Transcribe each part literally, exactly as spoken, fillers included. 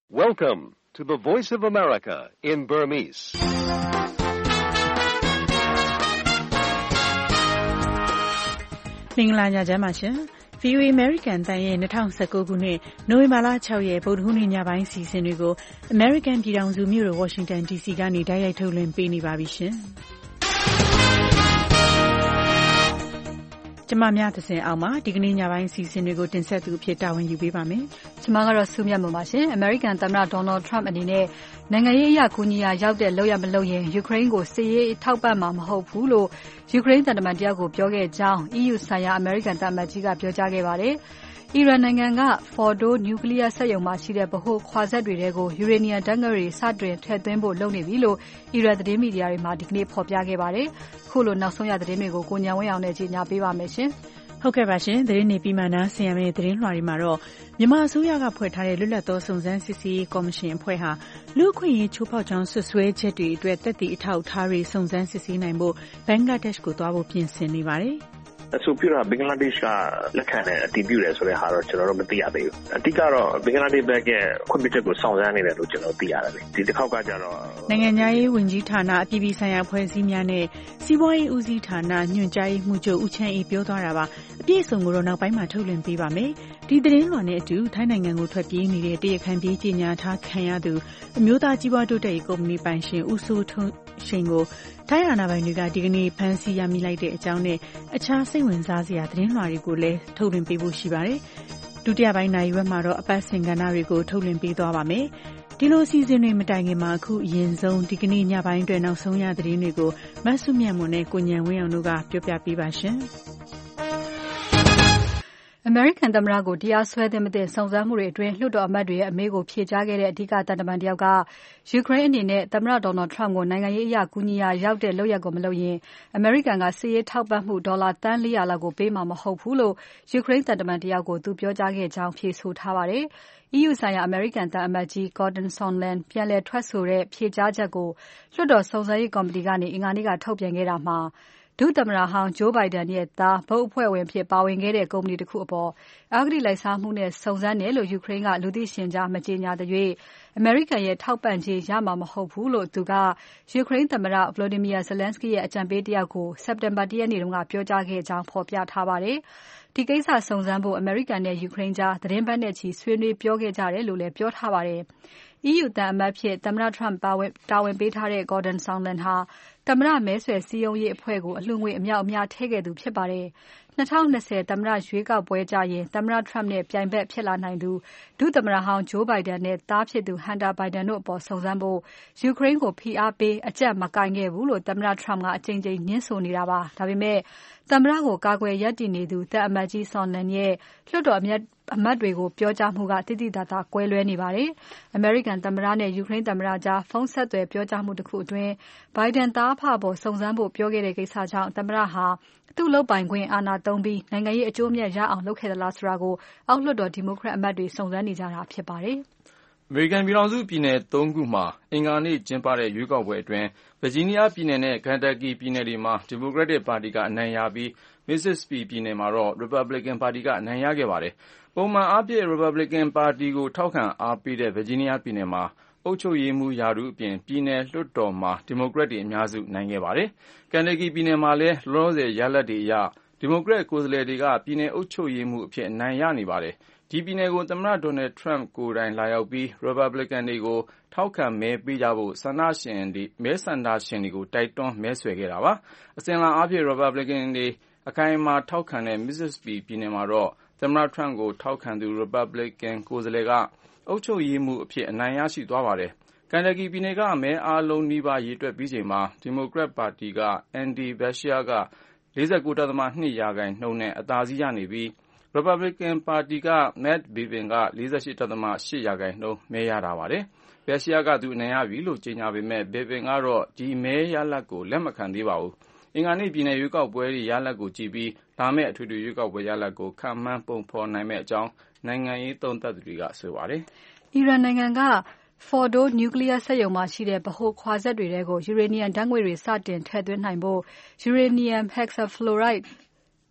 Welcome to the Voice of America in Burmese. ။မင်္ဂလာညချမ်းပါရှင်။ ဗွီအိုအေ American တန်ရဲ့၂၀၁၉ခုနှစ်နိုဝင်ဘာလ၆ရက်ဗုဒ္ဓဟူးနေ့ညပိုင်းစီစဉ်တွေကို American ပြည်ထောင်စုမြို့တော် Washington ဒီ စီ ကနေတိုက်ရိုက်ထုတ်လွှင့်ပေးနေပါပြီရှင်။ကျမများသစင်အောင်ပါဒီကနေ့ညပိုင်းစီစဉ်တွေကိုတင်ဆက်သူအဖြစ်တာဝန်ယူပေးပါမယ်။ကျမကတော့စုမြတ်မွန်ပါရှင်။ American သမ္မတ Donald Trump အနေနဲ့နိုင်ငံရေးအရကူညီရာရောက်တဲ့လောက်ရမလို့ရင်ယူကရိန်းကိုစစ်ရေးထောက်ပံ့မှာမဟုတ်ဘူးလို့ယူကရိန်းတန်တမန်တယောက်ကိုပြောခဲ့ကြောင်း E U ဆိုင်ရာ American တန်တမန်ကြီးကပြောကြားခဲ့ပါတယ်။အီရန်နိုင်ငံက Fordo နျူကလ িয়ার စက်ရုံမှာရှိတဲ့ဗဟိုခွာစက်တွေထဲကိုယူရေနီယံဓာတ်ငွေ့တွေစတင်ထည့်သွင်းဖို့လုပ်နေပြီလို့အီရန်သတင်းမီဒီယာတွေမှာဒီကနေ့ဖော်ပြခဲ့ပါတယ်။ခုလိုနောက်ဆုံးရသတင်းတွေကိုကိုညံဝင်းအောင်နဲ့ကြီးညာပေးပါမယ်ရှင်။ဟုတ်ကဲ့ပါရှင်သတင်းနေပြီးမှနားဆင်ရမယ့်သတင်းလွှာတွေမှာတော့မြန်မာအစိုးရကဖွဲ့ထားတဲ့လွတ်လပ်သောစုံစမ်းစစ်ဆေးရေးကော်မရှင်အဖွဲ့ဟာလူ့အခွင့်အရေးချိုးဖောက်ကြောင်းဆွဆွဲချက်တွေအတွက်သက်သေအထောက်အထားတွေစုံစမ်းစစ်ဆေးနိုင်ဖို့ဘင်္ဂလားဒေ့ရှ်ကိုသွားဖို့ပြင်ဆင်နေပါတယ်။အဆိုပြုတာဘင်္ဂလားဒေ့ရှ်ကလက်ခံတဲ့အတည်ပြုတယ်ဆိုတဲ့ဟာတော့ကျွန်တော်တို့မသိရသေးဘူး။အတိကတော့ဘင်္ဂလားဒေ့ရှ်ဘက်ကခွင့်ပြုချက်ကိုစောင့်ဆိုင်းနေတယ်လို့ကျွန်တော်သိရတယ်လေ။ဒီတစ်ခေါက်ကကြတော့နိုင်ငံသားရေးဝန်ကြီးဌာနအပြည်ပြည်ဆိုင်ရာဖွဲ့စည်းများနဲ့စီးပွားရေးဦးစီးဌာနညွှန်ကြားရေးမှူးချုပ်ဦးချမ်းအေးပြောသွားတာပါ။အပြည့်အစုံကိုတော့နောက်ပိုင်းမှာထုတ်လွှင့်ပေးပါမယ်။ဒီသတင်းလွှာနဲ့အတူထိုင်းနိုင်ငံကိုထွက်ပြေးနေတဲ့တရခန်ပြေးကြီးညာထားခံရသူအမျိုးသားကြီးပွားတိုးတက်ရေးကုမ္ပဏီပိုင်ရှင်ဦးစိုးထွန်းရှိန်ကိုထိုင်းအာဏာပိုင်တွေကဒီကနေ့ဖမ်းဆီးရမိလိုက်တဲ့အကြောင်းနဲ့အခြားစိတ်ဝင်စားစရာသတင်းလွှာတွေကိုလည်းထုတ်လွှင့်ပေးဖို့ရှိပါတယ်။ဒုတိယပိုင်းနိုင်ရွက်မှာတော့အပတ်စဉ်ကဏ္ဍတွေကိုထုတ်လွှင့်ပေးသွားပါမယ်။ဒီလိုအစီအစဉ်တွေမတိုင်ခင်မှာအခုအရင်ဆုံးဒီကနေ့ညပိုင်းအတွက်နောက်ဆုံးရသတင်းတွေကိုမဆုမြတ်မွန်နဲ့ကိုညံဝင်းအောင်တို့ကပြောပြပေးပါရှင်။ American သမ္မတကိုတရားစွဲသင့်မသင့်စုံစမ်းမှုတွေအတွင်းလွှတ်တော်အမတ်တွေရဲ့အမေးကိုဖြေကြားခဲ့တဲ့အဓိကတန်တမန်တယောက်ကယူကရိန်းအနေနဲ့သမ္မတ Donald Trump ကိုနိုင်ငံရေးအရကူညီရာရောက်တဲ့လုပ်ရက်ကိုမလုပ်ရင် American ကစစ်ရေးထောက်ပံ့မှုဒေါ်လာသန်း၄ရာလောက်ကိုပေးမှာမဟုတ်ဘူးလို့ယူကရိန်းတန်တမန်တယောက်ကိုသူပြောကြားခဲ့ကြောင်းဖြေဆိုထားပါတယ်။ E U ဆိုင်ရာ American သံအမတ်ကြီး Gordon Sondland ပြန်လည်ထွက်ဆိုတဲ့ဖြေကြားချက်ကိုလွှတ်တော်စုံစမ်းရေးကော်မတီကနေအင်္ဂါနေ့ကထုတ်ပြန်ခဲ့တာမှာဒုသမ္မတဟောင်း Joe Biden ရဲ့သားဘုတ်အဖွဲ့ဝင်ဖြစ်ပါဝင်ခဲ့တဲ့ကုမ္ပဏီတစ်ခုအပေါ်အဂတိလိုက်စားမှုနဲ့စုံစမ်းတယ်လို့ယူကရိန်းကလူသိရှင်ကြားမကြေညာတဲ့၍အမေရိကန်ရဲ့ထောက်ပံ့ကြေးရမှာမဟုတ်ဘူးလို့သူကယူကရိန်းသမ္မတ Volodymyr Zelensky ရဲ့အကြံပေးတယောက်ကိုစက်တင်ဘာလတစ်ရက်နေ့ကပြောကြားခဲ့ကြောင်းဖော်ပြထားပါတယ်။ဒီကိစ္စစုံစမ်းဖို့အမေရိကန်နဲ့ယူကရိန်းကြားသတင်းပတ်နဲ့ချီဆွေးနွေးပြောခဲ့ကြတယ်လို့လည်းပြောထားပါတယ်။ E U သံအမတ်ဖြစ်သမ္မတ Trump ပါဝင်တာဝန်ပေးထားတဲ့ Gordon Sondland ဟာသမ္မတမဲဆွယ်စည်းရုံးရေးအဖွဲ့ကိုအလှူငွေအမြောက်အများထည့်ခဲ့သူဖြစ်ပါတယ်။၂၀၂၀သမ္မတရွေးကောက်ပွဲကျရင်သမ္မတ Trump နဲ့ပြိုင်ဘက်ဖြစ်လာနိုင်သူဒုသမ္မတဟောင်း Joe Biden နဲ့သားဖြစ်သူ Hunter Biden တို့အပေါ်စုံစမ်းဖို့ယူကရိန်းကိုဖိအားပေးအကြပ်မကိုင်ခဲ့ဘူးလို့သမ္မတ Trump ကအကြိမ်ကြိမ်ညွှန်းဆိုနေတာပါ။ဒါပေမဲ့သမ္မတကိုကာကွယ်ရပ်တည်နေသူသံအမတ်ကြီး Sondland ရဲ့လွှတ်တော်အမတ်တွေကိုပြောကြားမှုကတိတိတသာကွဲလွဲနေပါတယ်။ American သမ္မတနဲ့ယူကရိန်းသမ္မတကြားဖုန်းဆက်သွယ်ပြောကြားမှုတစ်ခုအတွင်း Biden သားအဖအပေါ်စုံစမ်းဖို့ပြောခဲ့တဲ့ကိစ္စကြောင့်သမ္မတဟာသူ့လုပ်ပိုင်ခွင့်အာဏာသုံးပြီးနိုင်ငံရေးအကျိုးအမြတ်ရအောင်လုပ်ခဲ့သလားဆိုတာကိုအောက်လွှတ်တော်ဒီမိုကရက်အမတ်တွေစုံစမ်းနေကြတာဖြစ်ပါတယ်။အမေရိကန်ပြည်ထောင်စုပြည်နယ်သုံးခုမှာအင်္ဂါနေ့ကျင်းပတဲ့ရွေးကောက်ပွဲအတွင်းဗာဂျီးနီးယားပြည်နယ်နဲ့ကန်တပ်ကီပြည်နယ်တွေမှာဒီမိုကရက်တစ်ပါတီကအနိုင်ရပြီး Mississippi ပြည်နယ်မှာတော့ Republican ပါတီကအနိုင်ရခဲ့ပါတယ်။ပုံမှန်အားဖြင့် Republican ပါတီကိုထောက်ခံအားပေးတဲ့ဗာဂျီးနီးယားပြည်နယ်မှာအုပ်ချုပ်ရေးမှူးရာထူးအပြင်ပြည်နယ်လွှတ်တော်မှာဒီမိုကရက်တွေအများစုနိုင်ခဲ့ပါတယ်။ကန်တပ်ကီပြည်နယ်မှာလည်းလောလောဆယ်ရလဒ်တွေအရဒီမိုကရက်ကိုယ်စားလှယ်တွေကပြည်နယ်အုပ်ချုပ်ရေးမှူးအဖြစ်အနိုင်ရနေပါတယ်။ဒီပြည်နယ်ကိုသမ္မတ Donald Trump ကိုယ်တိုင်လာရောက်ပြီး Republican တွေကိုထောက်ခံမဲပေးကြဖို့ဆန္ဒရှင်တွေမဲဆန္ဒရှင်တွေကိုတိုက်တွန်းမဲဆွယ်ခဲ့တာပါ။အစဉ်အလာအားဖြင့် Republican တွေအခိုင်အမာထောက်ခံတဲ့ Mississippi ပြည်နယ်မှာတော့သမ္မတ Trump ကိုထောက်ခံသူ Republican ကိုယ်စားလှယ်ကအုပ်ချုပ်ရေးမှူးအဖြစ်အနိုင်ရရှိသွားပါတယ်။ကန်တပ်ကီပြည်နယ်ကမဲအားလုံးနီးပါးရေတွက်ပြီးချိန်မှာဒီမိုကရက်ပါတီက Andy Beshear က၄၉.၂ ရာခိုင်နှုန်းနဲ့အသာစီးရနေပြီး Republican ပါတီက Matt Bevin က၄၈.၈ ရာခိုင်နှုန်းမဲရထားပါတယ်။ Beshear ကသူအနိုင်ရပြီလို့ကြေညာပေမဲ့ Bevin ကတော့ဒီမဲရလဒ်ကိုလက်မခံသေးပါဘူး။အင်္ဂါနေ့ပြည်နယ်ရွေးကောက်ပွဲရလဒ်ကိုကြည့်ပြီးလာမယ့်အထွေထွေရွေးကောက်ပွဲရလဒ်ကိုခန့်မှန်းပုံဖော်နိုင်မယ့်အကြောင်းနိုင်ငံရေးသုံးသပ်သူတွေကဆိုပါတယ်။အီရန်နိုင်ငံက Fordo နျူကလ িয়ার စက်ရုံမှာရှိတဲ့ဗဟိုခွာစက်တွေထဲကိုယူရေနီယံဓာတ်ငွေ့တွေစတင်ထည့်သွင်းနိုင်ဖို့ Uranium hexafluoride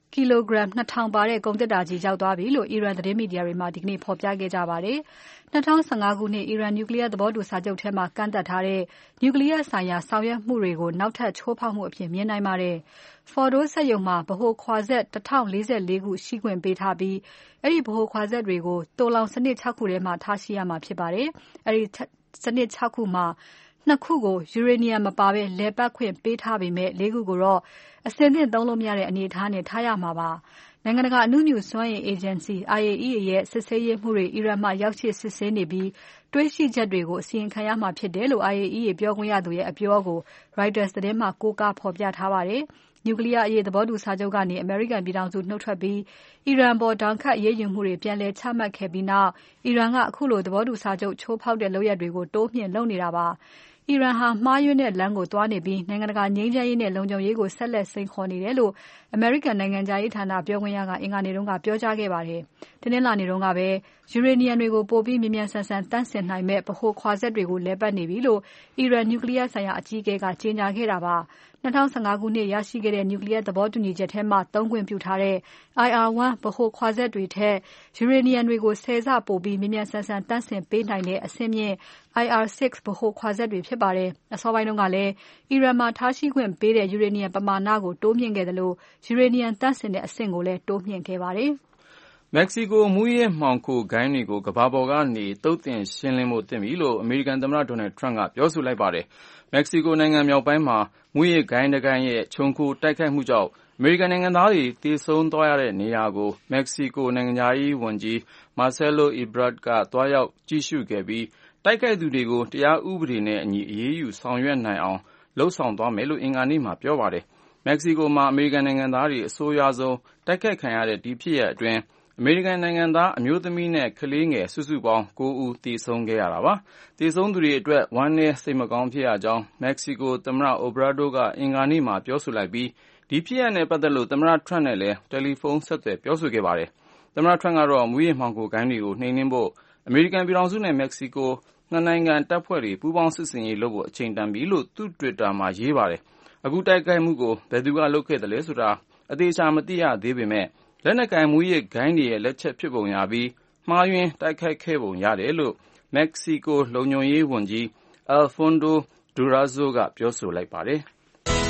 ကီလိုဂရမ် နှစ်ထောင်ပါတဲ့ကုန်သေတ္တာကြီးရောက်သွားပြီလို့အီရန်သတင်းမီဒီယာတွေမှာဒီကနေ့ဖော်ပြခဲ့ကြပါတယ်။၂၀၁၅ခုနှစ်အီရန်နျူကလ িয়ার သဘောတူစာချုပ်ထဲမှာကန့်သတ်ထားတဲ့နျူကလ িয়ার ဆိုင်ရာဆောင်ရွက်မှုတွေကိုနောက်ထပ်ချိုးဖောက်မှုအဖြစ်မြင်နိုင်ပါတယ်။ Fordo စက်ရုံမှာဗဟိုခွာစက် ၁ထောင်လေး၄ခုရှိခွင့်ပေးထားပြီးအဲဒီဗဟိုခွာစက်တွေကိုသိုလှောင်စနစ် ၆ ခုထဲမှာထားရှိရမှာဖြစ်ပါတယ်။အဲဒီစနစ် ၆ ခုမှာ၂ ခုကိုယူရေနီယံမပါဘဲလည်ပတ်ခွင့်ပေးထားပေမဲ့၄ခုကိုတော့အဆင်သင့်သုံးလို့မရတဲ့အနေအထားနဲ့ထားရမှာပါ။နိုင်ငံတကာအနုမြူစွမ်းအင်အေဂျင်စီ I A E A ရဲ့စစ်ဆေးရေးမှူးတွေအီရန်မှာရောက်ရှိစစ်ဆေးနေပြီးတွေ့ရှိချက်တွေကိုအစီရင်ခံရမှာဖြစ်တယ်လို့ I A E A ပြောခွင့်ရသူရဲ့အပြောကို Reuters သတင်းမှာကိုးကားဖော်ပြထားပါတယ်။နျူကလ িয়ার အရေးသဘောတူစာချုပ်ကနေအမေရိကန်ပြည်ထောင်စုနှုတ်ထွက်ပြီးအီရန်ပေါ်ဒဏ်ခတ်အရေးယူမှုတွေပြန်လည်ချမှတ်ခဲ့ပြီးနောက်အီရန်ကအခုလိုသဘောတူစာချုပ်ချိုးဖောက်တဲ့လုပ်ရပ်တွေကိုတိုးမြှင့်လုပ်နေတာပါ။အီရန်ဟာမှားယွင်းတဲ့လမ်းကိုသွားနေပြီးနိုင်ငံတကာငြိမ်းချမ်းရေးနဲ့လုံခြုံရေးကိုဆက်လက်စိန်ခေါ်နေတယ်လို့အမေရိကန်နိုင်ငံခြားရေးဌာနပြောခွင့်ရကအင်္ဂါနေ့ကပြောကြားခဲ့ပါတယ်။တနင်္လာနေ့တုန်းကပဲယူရေနီယံတွေကိုပိုပြီးမြန်မြန်ဆန်ဆန်တန့်စင်နိုင်မဲ့ဗဟိုခွာစက်တွေကိုလည်ပတ်နေပြီလို့အီရန်နျူကလ িয়ার ဆိုင်ရာအကြီးအကဲကကြေညာခဲ့တာပါ။၂၀၁၅ခုနှစ်ရရှိခဲ့တဲ့နျူကလ িয়ার သဘောတူညီချက်ထဲမှာသုံးခွင့်ပြုထားတဲ့ I R ၁ ဗဟိုခွာစက်တွေထက်ယူရေနီယံတွေကိုဆယ်ဆပိုပြီးမြန်မြန်ဆန်ဆန်တန့်စင်ပေးနိုင်တဲ့အဆင့်မြင့် I R ၆ ဗဟိုခွာစက်တွေဖြစ်ပါတယ်။အစောပိုင်းတုန်းကလည်းအီရန်မှာထားရှိခွင့်ပေးတဲ့ယူရေနီယံပမာဏကိုတိုးမြှင့်ခဲ့သလိုယူရေနီယံသန့်စင်တဲ့အဆင့်ကိုလည်းတိုးမြှင့်ခဲ့ပါတယ်။မက္ကဆီကိုမူးယစ်မှောင်ခိုဂိုဏ်းတွေကိုကမ္ဘာပေါ်ကနေသုတ်သင်ရှင်းလင်းဖို့သင့်ပြီလို့အမေရိကန်သမ္မတ Donald Trump ကပြောဆိုလိုက်ပါတယ်။မက္ကဆီကိုနိုင်ငံမြောက်ပိုင်းမှာမူးယစ်ဂိုဏ်းတစ်ဂိုဏ်းရဲ့ခြုံခိုတိုက်ခိုက်မှုကြောင့်အမေရိကန်နိုင်ငံသားတွေသေဆုံးသွားရတဲ့နေရာကိုမက္ကဆီကိုနိုင်ငံခြားရေးဝန်ကြီး Marcelo Ebrard ကသွားရောက်ကြည့်ရှုခဲ့ပြီးတိုက်ခိုက်သူတွေကိုတရားဥပဒေနဲ့အညီအရေးယူဆောင်ရွက်နိုင်အောင်လုပ်ဆောင်သွားမယ်လို့အင်္ဂါနေ့မှာပြောပါတယ်။မက္ကဆီကိုမှာအမေရိကန်နိုင်ငံသားတွေအဆိုးရွားဆုံးတိုက်ခိုက်ခံရတဲ့ဒီဖြစ်ရပ်အတွင်းအမေရိကန်နိုင်ငံသားအမျိုးသမီးနဲ့ကလေးငယ်စုစုပေါင်း၉ဦးသေဆုံးခဲ့ရတာပါ။သေဆုံးသူတွေအတွက်ဝမ်းနည်းစိတ်မကောင်းဖြစ်ရကြောင်းမက္ကဆီကိုသမ္မတ Obrador ကအင်္ဂါနေ့မှာပြောဆိုလိုက်ပြီးဒီဖြစ်ရပ်နဲ့ပတ်သက်လို့သမ္မတ Trump နဲ့လည်းတယ်လီဖုန်းဆက်သွယ်ပြောဆိုခဲ့ပါတယ်။သမ္မတ Trump ကတော့မူးယစ်မှောင်ခိုဂိုဏ်းတွေကိုနှိမ်နင်းဖို့အမေရိကန်ပြည်ထောင်စုနဲ့မက္ကဆီကိုနှစ်နိုင်ငံတပ်ဖွဲ့တွေပူးပေါင်းစစ်ဆင်ရေးလုပ်ဖို့အချိန်တန်ပြီလို့သူ့ Twitter မှာရေးပါတယ်။အခုတိုက်ခိုက်မှုကိုဘယ်သူကလုပ်ခဲ့တယ်လဲဆိုတာအသေးချာမသိရသေးပေမဲ့လက်နက်ကိုင်မူးယစ်ဂိုဏ်းတွေရဲ့လက်ချက်ဖြစ်ပုံရပြီးမှားယွင်းတိုက်ခိုက်ခဲ့ပုံရတယ်လို့မက္ကဆီကိုလုံခြုံရေးဝန်ကြီး Alfonso Durazo ကပြောဆိုလိုက်ပါတယ်။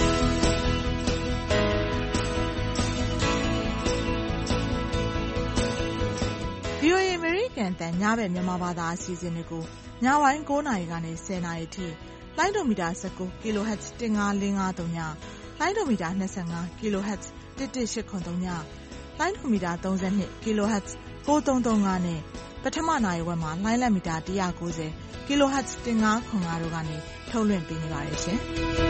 V O A အမေရိကန်တန်ညဘက်မြန်မာဘာသာအစီအစဉ်တွေကိုညပိုင်း၉နာရီကနေ၁၀နာရီထိလိုင်းဒိုမီတာ၁၉ kilohertz ၁၅၄၅၃ညလိုင်းဒိုမီတာ၂၅ kilohertz ၁၁၈၇၃ညလိုင်းဒိုမီတာ၃၂ kilohertz ၉၃၃၅နဲ့ပထမနာရီဝက်မှာလိုင်းလက်မီတာ၁၉၀ kilohertz ၁၅၇၅တို့ကနေထုတ်လွှင့်ပေးနေပါတယ်ရှင်။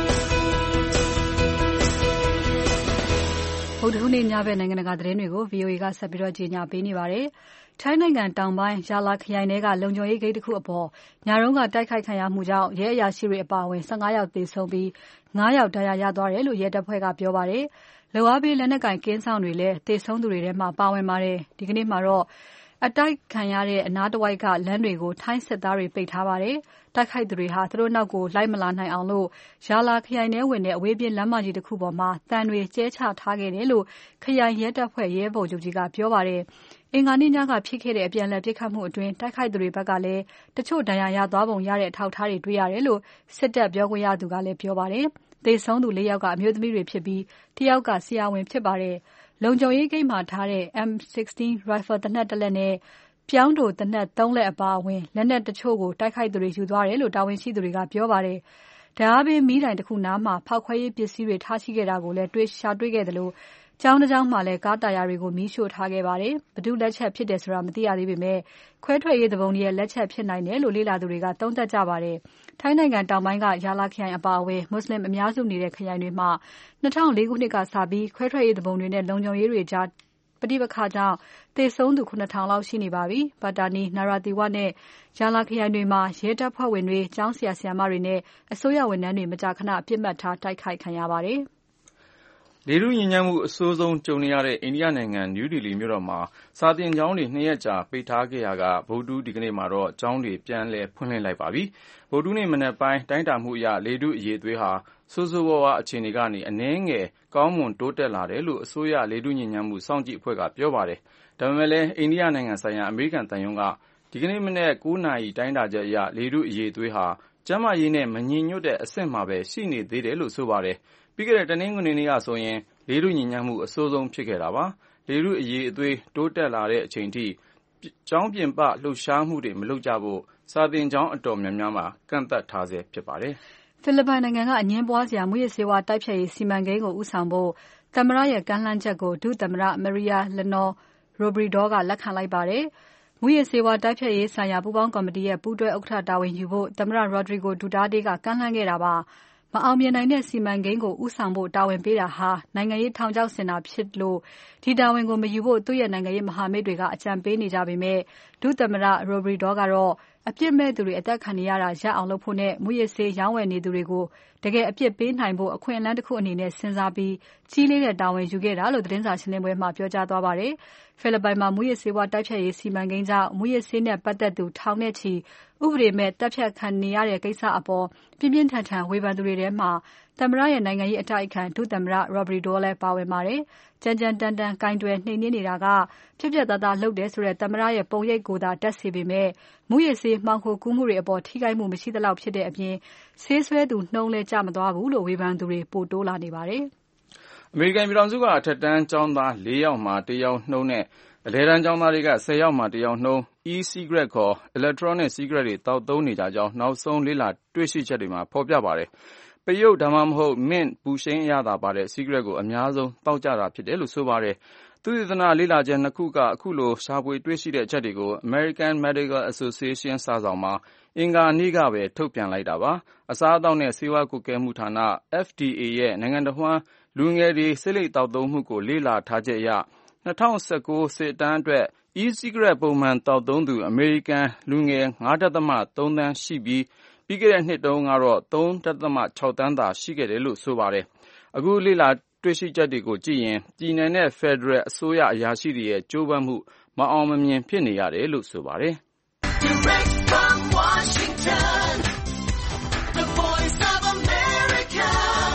ဗုဒ္ဓဟူးနေ့ညဘက်နိုင်ငံတကာသတင်းတွေကို V O A ကဆက်ပြီးတော့ကြေညာပေးနေပါတယ်။ထိုင်းနိုင်ငံတောင်ပိုင်းယာလာခရိုင်ထဲကလုံခြုံရေးဂိတ်တစ်ခုအပေါ်ညရုံးကတိုက်ခိုက်ခံရမှုကြောင့်ရဲအရာရှိတွေအပါအဝင်၁၅ယောက်သေဆုံးပြီး၅ယောက်ဒဏ်ရာရသွားတယ်လို့ရဲတပ်ဖွဲ့ကပြောပါတယ်။လုံအားပေးလက်နက်ကင်ကင်းဆောင်တွေလည်းသေဆုံးသူတွေထဲမှာပါဝင်ပါတယ်။ဒီကနေ့မှာတော့အတိုက်ခံရတဲ့အနားတစ်ဝိုက်ကလမ်းတွေကိုထိုင်းစစ်သားတွေပိတ်ထားပါတယ်။တိုက်ခိုက်သူတွေဟာသူတို့နောက်ကိုလိုက်မလာနိုင်အောင်လို့ယာလာခရိုင်ထဲဝင်တဲ့အဝေးပြေးလမ်းမကြီးတစ်ခုပေါ်မှာတန်တွေကျဲချထားခဲ့တယ်လို့ခရိုင်ရဲတပ်ဖွဲ့ရဲဗိုလ်ချုပ်ကြီးကပြောပါတယ်။အင်္ဂါနေ့ညကဖြစ်ခဲ့တဲ့အပြန်အလှန်ပစ်ခတ်မှုအတွင်းတိုက်ခိုက်သူတွေဘက်ကလည်းတချို့ဒဏ်ရာရသွားပုံရတဲ့အထောက်အထားတွေတွေ့ရတယ်လို့စစ်တပ်ပြောခွင့်ရသူကလည်းပြောပါတယ်။သေဆုံးသူ၄ယောက်ကအမျိုးသမီးတွေဖြစ်ပြီးတစ်ယောက်ကဆရာဝန်ဖြစ်ပါတယ်။လုံခြုံရေးဂိတ်မှာထားတဲ့ M ၁၆ ရိုင်ဖယ်သေနတ်တစ်လက်နဲ့ပြောင်းတိုသေနတ်သုံးလက်အပါအဝင်လက်နက်တချို့ကိုတိုက်ခိုက်သူတွေယူသွားတယ်လို့တာဝန်ရှိသူတွေကပြောပါတယ်။ဓာတ်အားပေးမီးတိုင်တစ်ခုနားမှာဖောက်ခွဲရေးပစ္စည်းတွေထားရှိခဲ့တာကိုလည်းတွေ့ရှာတွေ့ခဲ့တယ်လို့ကျောင်းတစ်ကျောင်းမှာလည်းကားတာယာတွေကိုမီးရှို့ထားခဲ့ပါတယ်။ဘယ်သူလက်ချက်ဖြစ်တယ်ဆိုတာမသိရသေးပေမဲ့ခွဲထွက်ရေးသူပုန်တွေရဲ့လက်ချက်ဖြစ်နိုင်တယ်လို့လေ့လာသူတွေကသုံးသပ်ကြပါတယ်။ထိုင်းနိုင်ငံတောင်ပိုင်းကယာလာခရိုင်အပါအဝင်မွတ်စလင်အများစုနေတဲ့ခရိုင်တွေမှာ၂၀၀၄ခုနှစ်ကစပြီးခွဲထွက်ရေးသူပုန်တွေနဲ့လုံခြုံရေးတွေကြားပဋိပက္ခကြောင့်သေဆုံးသူခုနှစ်ထောင်လောက်ရှိနေပါပြီ။ပါတာနီ၊နာရာသီဝနဲ့ယာလာခရိုင်တွေမှာရဲတပ်ဖွဲ့ဝင်တွေ၊ကျောင်းဆရာဆရာမတွေနဲ့အစိုးရဝန်ထမ်းတွေမကြာခဏအပြစ်မှတ်ထားတိုက်ခိုက်ခံရပါတယ်။လေထုညစ်ညမ်းမှုအဆိုးဆုံးကြုံနေရတဲ့အိန္ဒိယနိုင်ငံနယူးဒေလီမြို့တော်မှာစာသင်ကျောင်းတွေနှစ်ရက်ကြာပိတ်ထားခဲ့ရာကဗုဒ္ဓဟူးဒီကနေ့မှာတော့ကျောင်းတွေပြန်လည်ဖွင့်လှစ်လိုက်ပါပြီ။ဗုဒ္ဓဟူးနေ့မနက်ပိုင်းတိုင်းတာမှုအရလေထုအရည်အသွေးဟာဆိုးဆိုးဝါးဝါးအခြေအနေကနေအနည်းငယ်ကောင်းမွန်တိုးတက်လာတယ်လို့အစိုးရလေထုညစ်ညမ်းမှုစောင့်ကြည့်အဖွဲ့ကပြောပါတယ်။ဒါပေမဲ့လည်းအိန္ဒိယနိုင်ငံဆိုင်ရာအမေရိကန်သံရုံးကဒီကနေ့မနက်၉နာရီတိုင်းတာချက်အရလေထုအရည်အသွေးဟာကျန်းမာရေးနဲ့မညီညွတ်တဲ့အဆင့်မှာပဲရှိနေသေးတယ်လို့ဆိုပါတယ်။ပြီးခဲ့တဲ့တနင်္ဂနွေနေ့ကဆိုရင်လေထုညစ်ညမ်းမှုအဆိုးဆုံးဖြစ်ခဲ့တာပါ။လေထုအရည်အသွေးတိုးတက်လာတဲ့အချိန်ထိကျောင်းပြင်ပလှုပ်ရှားမှုတွေမလုပ်ကြဖို့စာသင်ကျောင်းအတော်များများမှာကန့်သတ်ထားဆဲဖြစ်ပါတယ်။ဖိလစ်ပိုင်နိုင်ငံကအငြင်းပွားစရာမူးယစ်ဆေးဝါးတိုက်ဖျက်ရေးစီမံကိန်းကိုဦးဆောင်ဖို့သမ္မတရဲ့ကမ်းလှမ်းချက်ကိုဒုသမ္မတ Maria Leonor Robredo ကလက်ခံလိုက်ပါတယ်။မူးယစ်ဆေးဝါးတိုက်ဖျက်ရေးဆိုင်ရာပူးပေါင်းကော်မတီရဲ့ပူးတွဲဥက္ကဋ္ဌတာဝန်ယူဖို့သမ္မတ Rodrigo Duterte ကကမ်းလှမ်းခဲ့တာပါ။မအောင်မြင်နိုင်တဲ့စီမံကိန်းကိုဦးဆောင်ဖို့တာဝန်ပေးတာဟာနိုင်ငံရေးထောင်ချောက်ဆင်တာဖြစ်လို့ဒီတာဝန်ကိုမယူဖို့သူ့ရဲ့နိုင်ငံရေးမဟာမိတ်တွေကအကြံပေးနေကြပေမဲ့ဒုသမ္မတ Robredo ကတော့အပြစ်မဲ့သူတွေအသက်ခံနေရတာရပ်အောင်လုပ်ဖို့နဲ့မူရစ်ဆေးရောင်းဝယ်နေသူတွေကိုတကယ်အပြစ်ပေးနိုင်ဖို့အခွင့်အလမ်းတစ်ခုအနေနဲ့စဉ်းစားပြီးကြီးလေးတဲ့တာဝန်ယူခဲ့တာလို့သတင်းစာရှင်းလင်းပွဲမှာပြောကြားသွားပါတယ်။ဖိလစ်ပိုင်မှာမူရစ်ဆေးဝါးတိုက်ဖျက်ရေးစီမံကိန်းကြောင့်မူရစ်ဆေးနဲ့ပတ်သက်သူထောင်နဲ့ချီဥပဒေမဲ့တပ်ဖြတ်ခံနေရတဲ့ကိစ္စအပေါ်ပြင်းပြင်းထန်ထန်ဝေဖန်သူတွေထဲမှာသမ္မတရဲ့နိုင်ငံရေးအတိုက်အခံဒုသမ္မတ Robredo လည်းပါဝင်ပါတယ်။ကြမ်းကြမ်းတမ်းတမ်းကင်တွယ်နှိမ်နင်းနေတာကပြက်ပြက်သားသားလုပ်တယ်ဆိုတဲ့သမ္မတရဲ့ပုံရိပ်ကိုသာတက်စေပေမဲ့မူရစ်ဆေးမှောင်ခိုကူးမှုတွေအပေါ်ထိခိုက်မှုမရှိသလောက်ဖြစ်တဲ့အပြင်ဆေးဆွဲသူနှုံးလဲကျမသွားဘူးလို့ဝေဖန်သူတွေပိုတိုးလာနေပါတယ်။အမေရိကန်ပြည်ထောင်စုကအထက်တန်းကျောင်းသား၄ယောက်မှာတစ်ယောက်နှုံးနဲ့အလယ်တန်းကျောင်းသားတွေက၁၀ယောက်မှာတစ်ယောက်နှုံး e-cigarette ခေါ် electronic cigarette တွေတောက်သုံးနေကြကြောင်းနောက်ဆုံးလေ့လာတွေ့ရှိချက်တွေမှာဖော်ပြပါတယ်။ပရုတ်ဒါမှမဟုတ် mint ပူရှိန်းအရသာပါတဲ့ cigarette ကိုအများဆုံးတောက်ကြတာဖြစ်တယ်လို့ဆိုပါတယ်။သုတေသနလေ့လာချက်နှစ်ခုကအခုလိုရှာဖွေတွေ့ရှိတဲ့အချက်တွေကို American Medical Association စာစောင်မှာအင်္ဂါနေ့ကပဲထုတ်ပြန်လိုက်တာပါ။အစားအသောက်နဲ့ဆေးဝါးကွပ်ကဲမှုဌာန F D A ရဲ့နိုင်ငံတော်ဝန်လူငယ်တွေဆေးလိပ်တောက်သုံးမှုကိုလေ့လာထားချက်အရ၂၀၁၉စစ်တမ်းအတွက် e-cigarette ပုံမှန်တောက်သုံးသူအမေရိကန်လူငယ်၅.၃ သန်းရှိပြီးပြီးခဲ့တဲ့နှစ်တုန်းကတော့၃.၆ သန်းသာရှိခဲ့တယ်လို့ဆိုပါတယ်။အခုလေ့လာတွေ့ရှိချက်တွေကိုကြည့်ရင်ပြည်내နဲ့ဖက်ဒရယ်အစိုးရအရာရှိတွေရဲ့ကြိုးပမ်းမှုမအောင်မမြင်ဖြစ်နေရတယ်လို့ဆိုပါတယ်။ Direct from Washington, the Voice of America,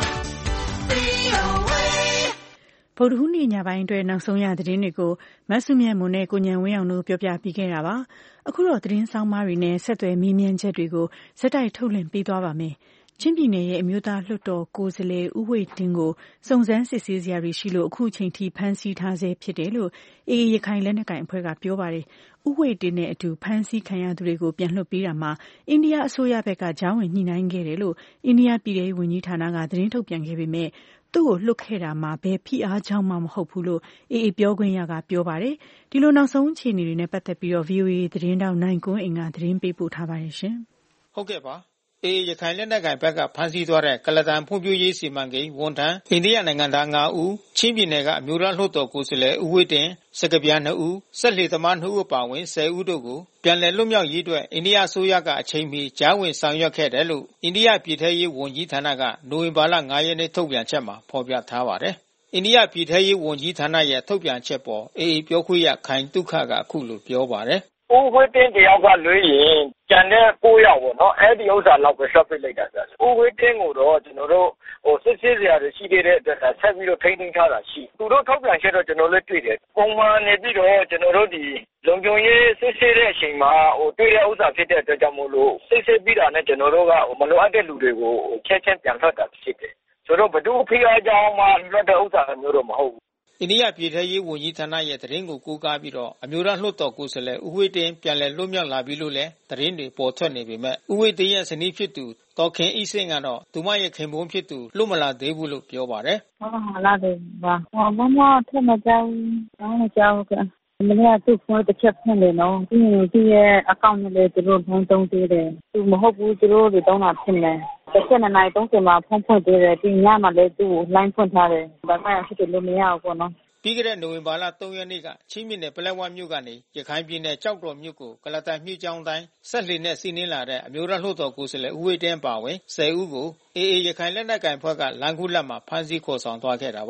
V O A ဗုဒ္ဓဟူးနေ့ညပိုင်းအတွက်နောက်ဆုံးရသတင်းတွေကိုမဆုမြတ်မွန်နဲ့ကိုဉာဏ်ဝင်းအောင်တို့ပြောပြပေးခဲ့တာပါ။အခုတော့သတင်းဆောင်မတွေနဲ့ဆက်သွယ်မေးမြန်းချက်တွေကိုစက်တိုက်ထုတ်လွှင့်ပေးသွားပါမယ်။ချင်းပြည်နယ်ရဲ့အမျိုးသားလွှတ်တော်ကိုယ်စားလှယ်ဦးဝှေ့တင်းကိုစုံစမ်းစစ်ဆေးစရာတွေရှိလို့အခုချိန်ထိဖမ်းဆီးထားဆဲဖြစ်တယ်လို့အေအေရခိုင်လက်နက်ကိုင်အဖွဲ့ကပြောပါတယ်။ဦးဝှေ့တင်းနဲ့အတူဖမ်းဆီးခံရသူတွေကိုပြန်လွှတ်ပေးတာမှာအိန္ဒိယအစိုးရဘက်ကကြားဝင်ညှိနှိုင်းခဲ့တယ်လို့အိန္ဒိယပြည်ထောင်စုဝန်ကြီးဌာနကသတင်းထုတ်ပြန်ခဲ့ပေမဲ့သူ့ကိုလွတ်ခဲ့တာမှာဘယ်ဖိအားကြောင့်မှမဟုတ်ဘူးလို့အေအေပြောခွင့်ရကပြောပါတယ်။ဒီလိုနောက်ဆုံးအခြေအနေတွေနဲ့ပတ်သက်ပြီးတော့ ဗွီအိုအေသတင်းတောက်နိုင်ကွန်းအိမ်ကသတင်းပေးပို့ထားပါတယ်ရှင်။ဟုတ်ကဲ့ပါ။အေအေရခိုင်လက်နက်ကိုင်ဘက်ကဖမ်းဆီးသွားတဲ့ကလတန်ဖွံ့ဖြိုးရေးစီမံကိန်းဝန်ထမ်းအိန္ဒိယနိုင်ငံသား၅ဦးချင်းပြည်နယ်ကအမျိုးသားလွှတ်တော်ကိုယ်စားလှယ်ဦးဝှေ့တင်းစကပြန်၂ဦးစက်လှေသမား၂ဦးအပါအဝင်၁၀ဦးတို့ကိုပြန်လည်လွတ်မြောက်ရေးအတွက်အိန္ဒိယအစိုးရကအချိန်မီကြားဝင်ဆောင်ရွက်ခဲ့တယ်လို့အိန္ဒိယပြည်ထရေးဝန်ကြီးဌာနကနိုဝင်ဘာလ၅ရက်နေ့ထုတ်ပြန်ချက်မှာဖော်ပြထားပါတယ်။အိန္ဒိယပြည်ထရေးဝန်ကြီးဌာနရဲ့ထုတ်ပြန်ချက်ပေါ်အေအေပြောခွင့်ရခိုင်တုခကအခုလိုပြောပါတယ်။ဦးဝှေ့တင်းတယောက်ကလွှဲရင်ကျန်တဲ့၉ယောက်ပေါ့နော်အဲ့ဒီဥစ္စာလောက်ပဲရှော့ပစ်လိုက်တာဗျ။ဦးဝှေ့တင်းကိုတော့ကျွန်တော်တို့ဟိုစစ်ဆေးစရာတွေရှိသေးတဲ့အတွက်ဆက်ပြီးတော့ထိန်းသိမ်းထားတာရှိ။သူတို့ထုတ်ပြန်ချက်တော့ကျွန်တော်လည်းတွေ့တယ်။ပုံမှန်နေပြီးတော့ကျွန်တော်တို့ဒီလုံခြုံရေးစစ်ဆေးတဲ့အချိန်မှာဟိုတွေ့တဲ့ဥစ္စာဖြစ်တဲ့အတွက်ကြောင့်မို့လို့စစ်ဆေးပြီးတာနဲ့ကျွန်တော်တို့ကမလိုအပ်တဲ့လူတွေကိုချက်ချင်းပြန်ထွက်တာဖြစ်တယ်။ဆိုတော့ဘယ်သူဖိအားကြောင့်မှလွတ်တဲ့ဥစ္စာမျိုးတော့မဟုတ်ဘူး။အိန္ဒိယပြည်ထရေးဝန်ကြီးဌာနရဲ့သတင်းကိုကိုးကားပြီးတော့အမျိုးသားလွှတ်တော်ကိုယ်စားလှယ်ဦးဝှေ့တင်းပြန်လည်လွတ်မြောက်လာပြီလို့လည်းသတင်းတွေပေါ်ထွက်နေပေမဲ့ဦးဝှေ့တင်းရဲ့ဇနီးဖြစ်သူဒေါ်ခင်အိစင်ကတော့သူမရဲ့ခင်ပွန်းဖြစ်သူလွတ်မလာသေးဘူးလို့ပြောပါတယ်။ဟုတ်ပါလားတယ်ပါ။ဟောမမထမကြောင်းတောင်းကြောင်းကမနေ့ကသူ့ဖုန်းတစ်ချက်ဖွင့်တယ်နော်။ပြီးရင်သူ့ရဲ့အကောင့်နဲ့လည်းသူတို့ဖုန်းသုံးသေးတယ်။သူမဟုတ်ဘူးသူတို့တွေတောင်းတာဖြစ်မယ်။တစ်ချက်နှစ်နာရီသုံးဆယ်မှာဖုန်းဖွင့်သေးတယ်ပြီးညမှာလည်းသူ့ကိုလိုင်းဖွင့်ထားတယ်။ဒါမှမဟုတ်လို့မရဘူးပေါ့နော်။ပြီးခဲ့တဲ့နိုဝင်ဘာလ၃ရက်နေ့ကချင်းပြည်နယ်ပလက်ဝမြို့ကနေရခိုင်ပြည်နယ်ကြောက်တော်မြို့ကိုကလတန်မြစ်ကြောင်းတိုင်းဆက်လှေနဲ့စီးနင်းလာတဲ့အမျိုးသားလွှတ်တော်ကိုယ်စားလှယ်ဦးဝှေ့တင်းပါဝင်၁၀ဦးကိုအေအေရခိုင်လက်နက်ကိုင်ဖွဲ့ကလမ်းခုလက်မှာဖမ်းဆီးခေါ်ဆောင်သွားခဲ့တာပါ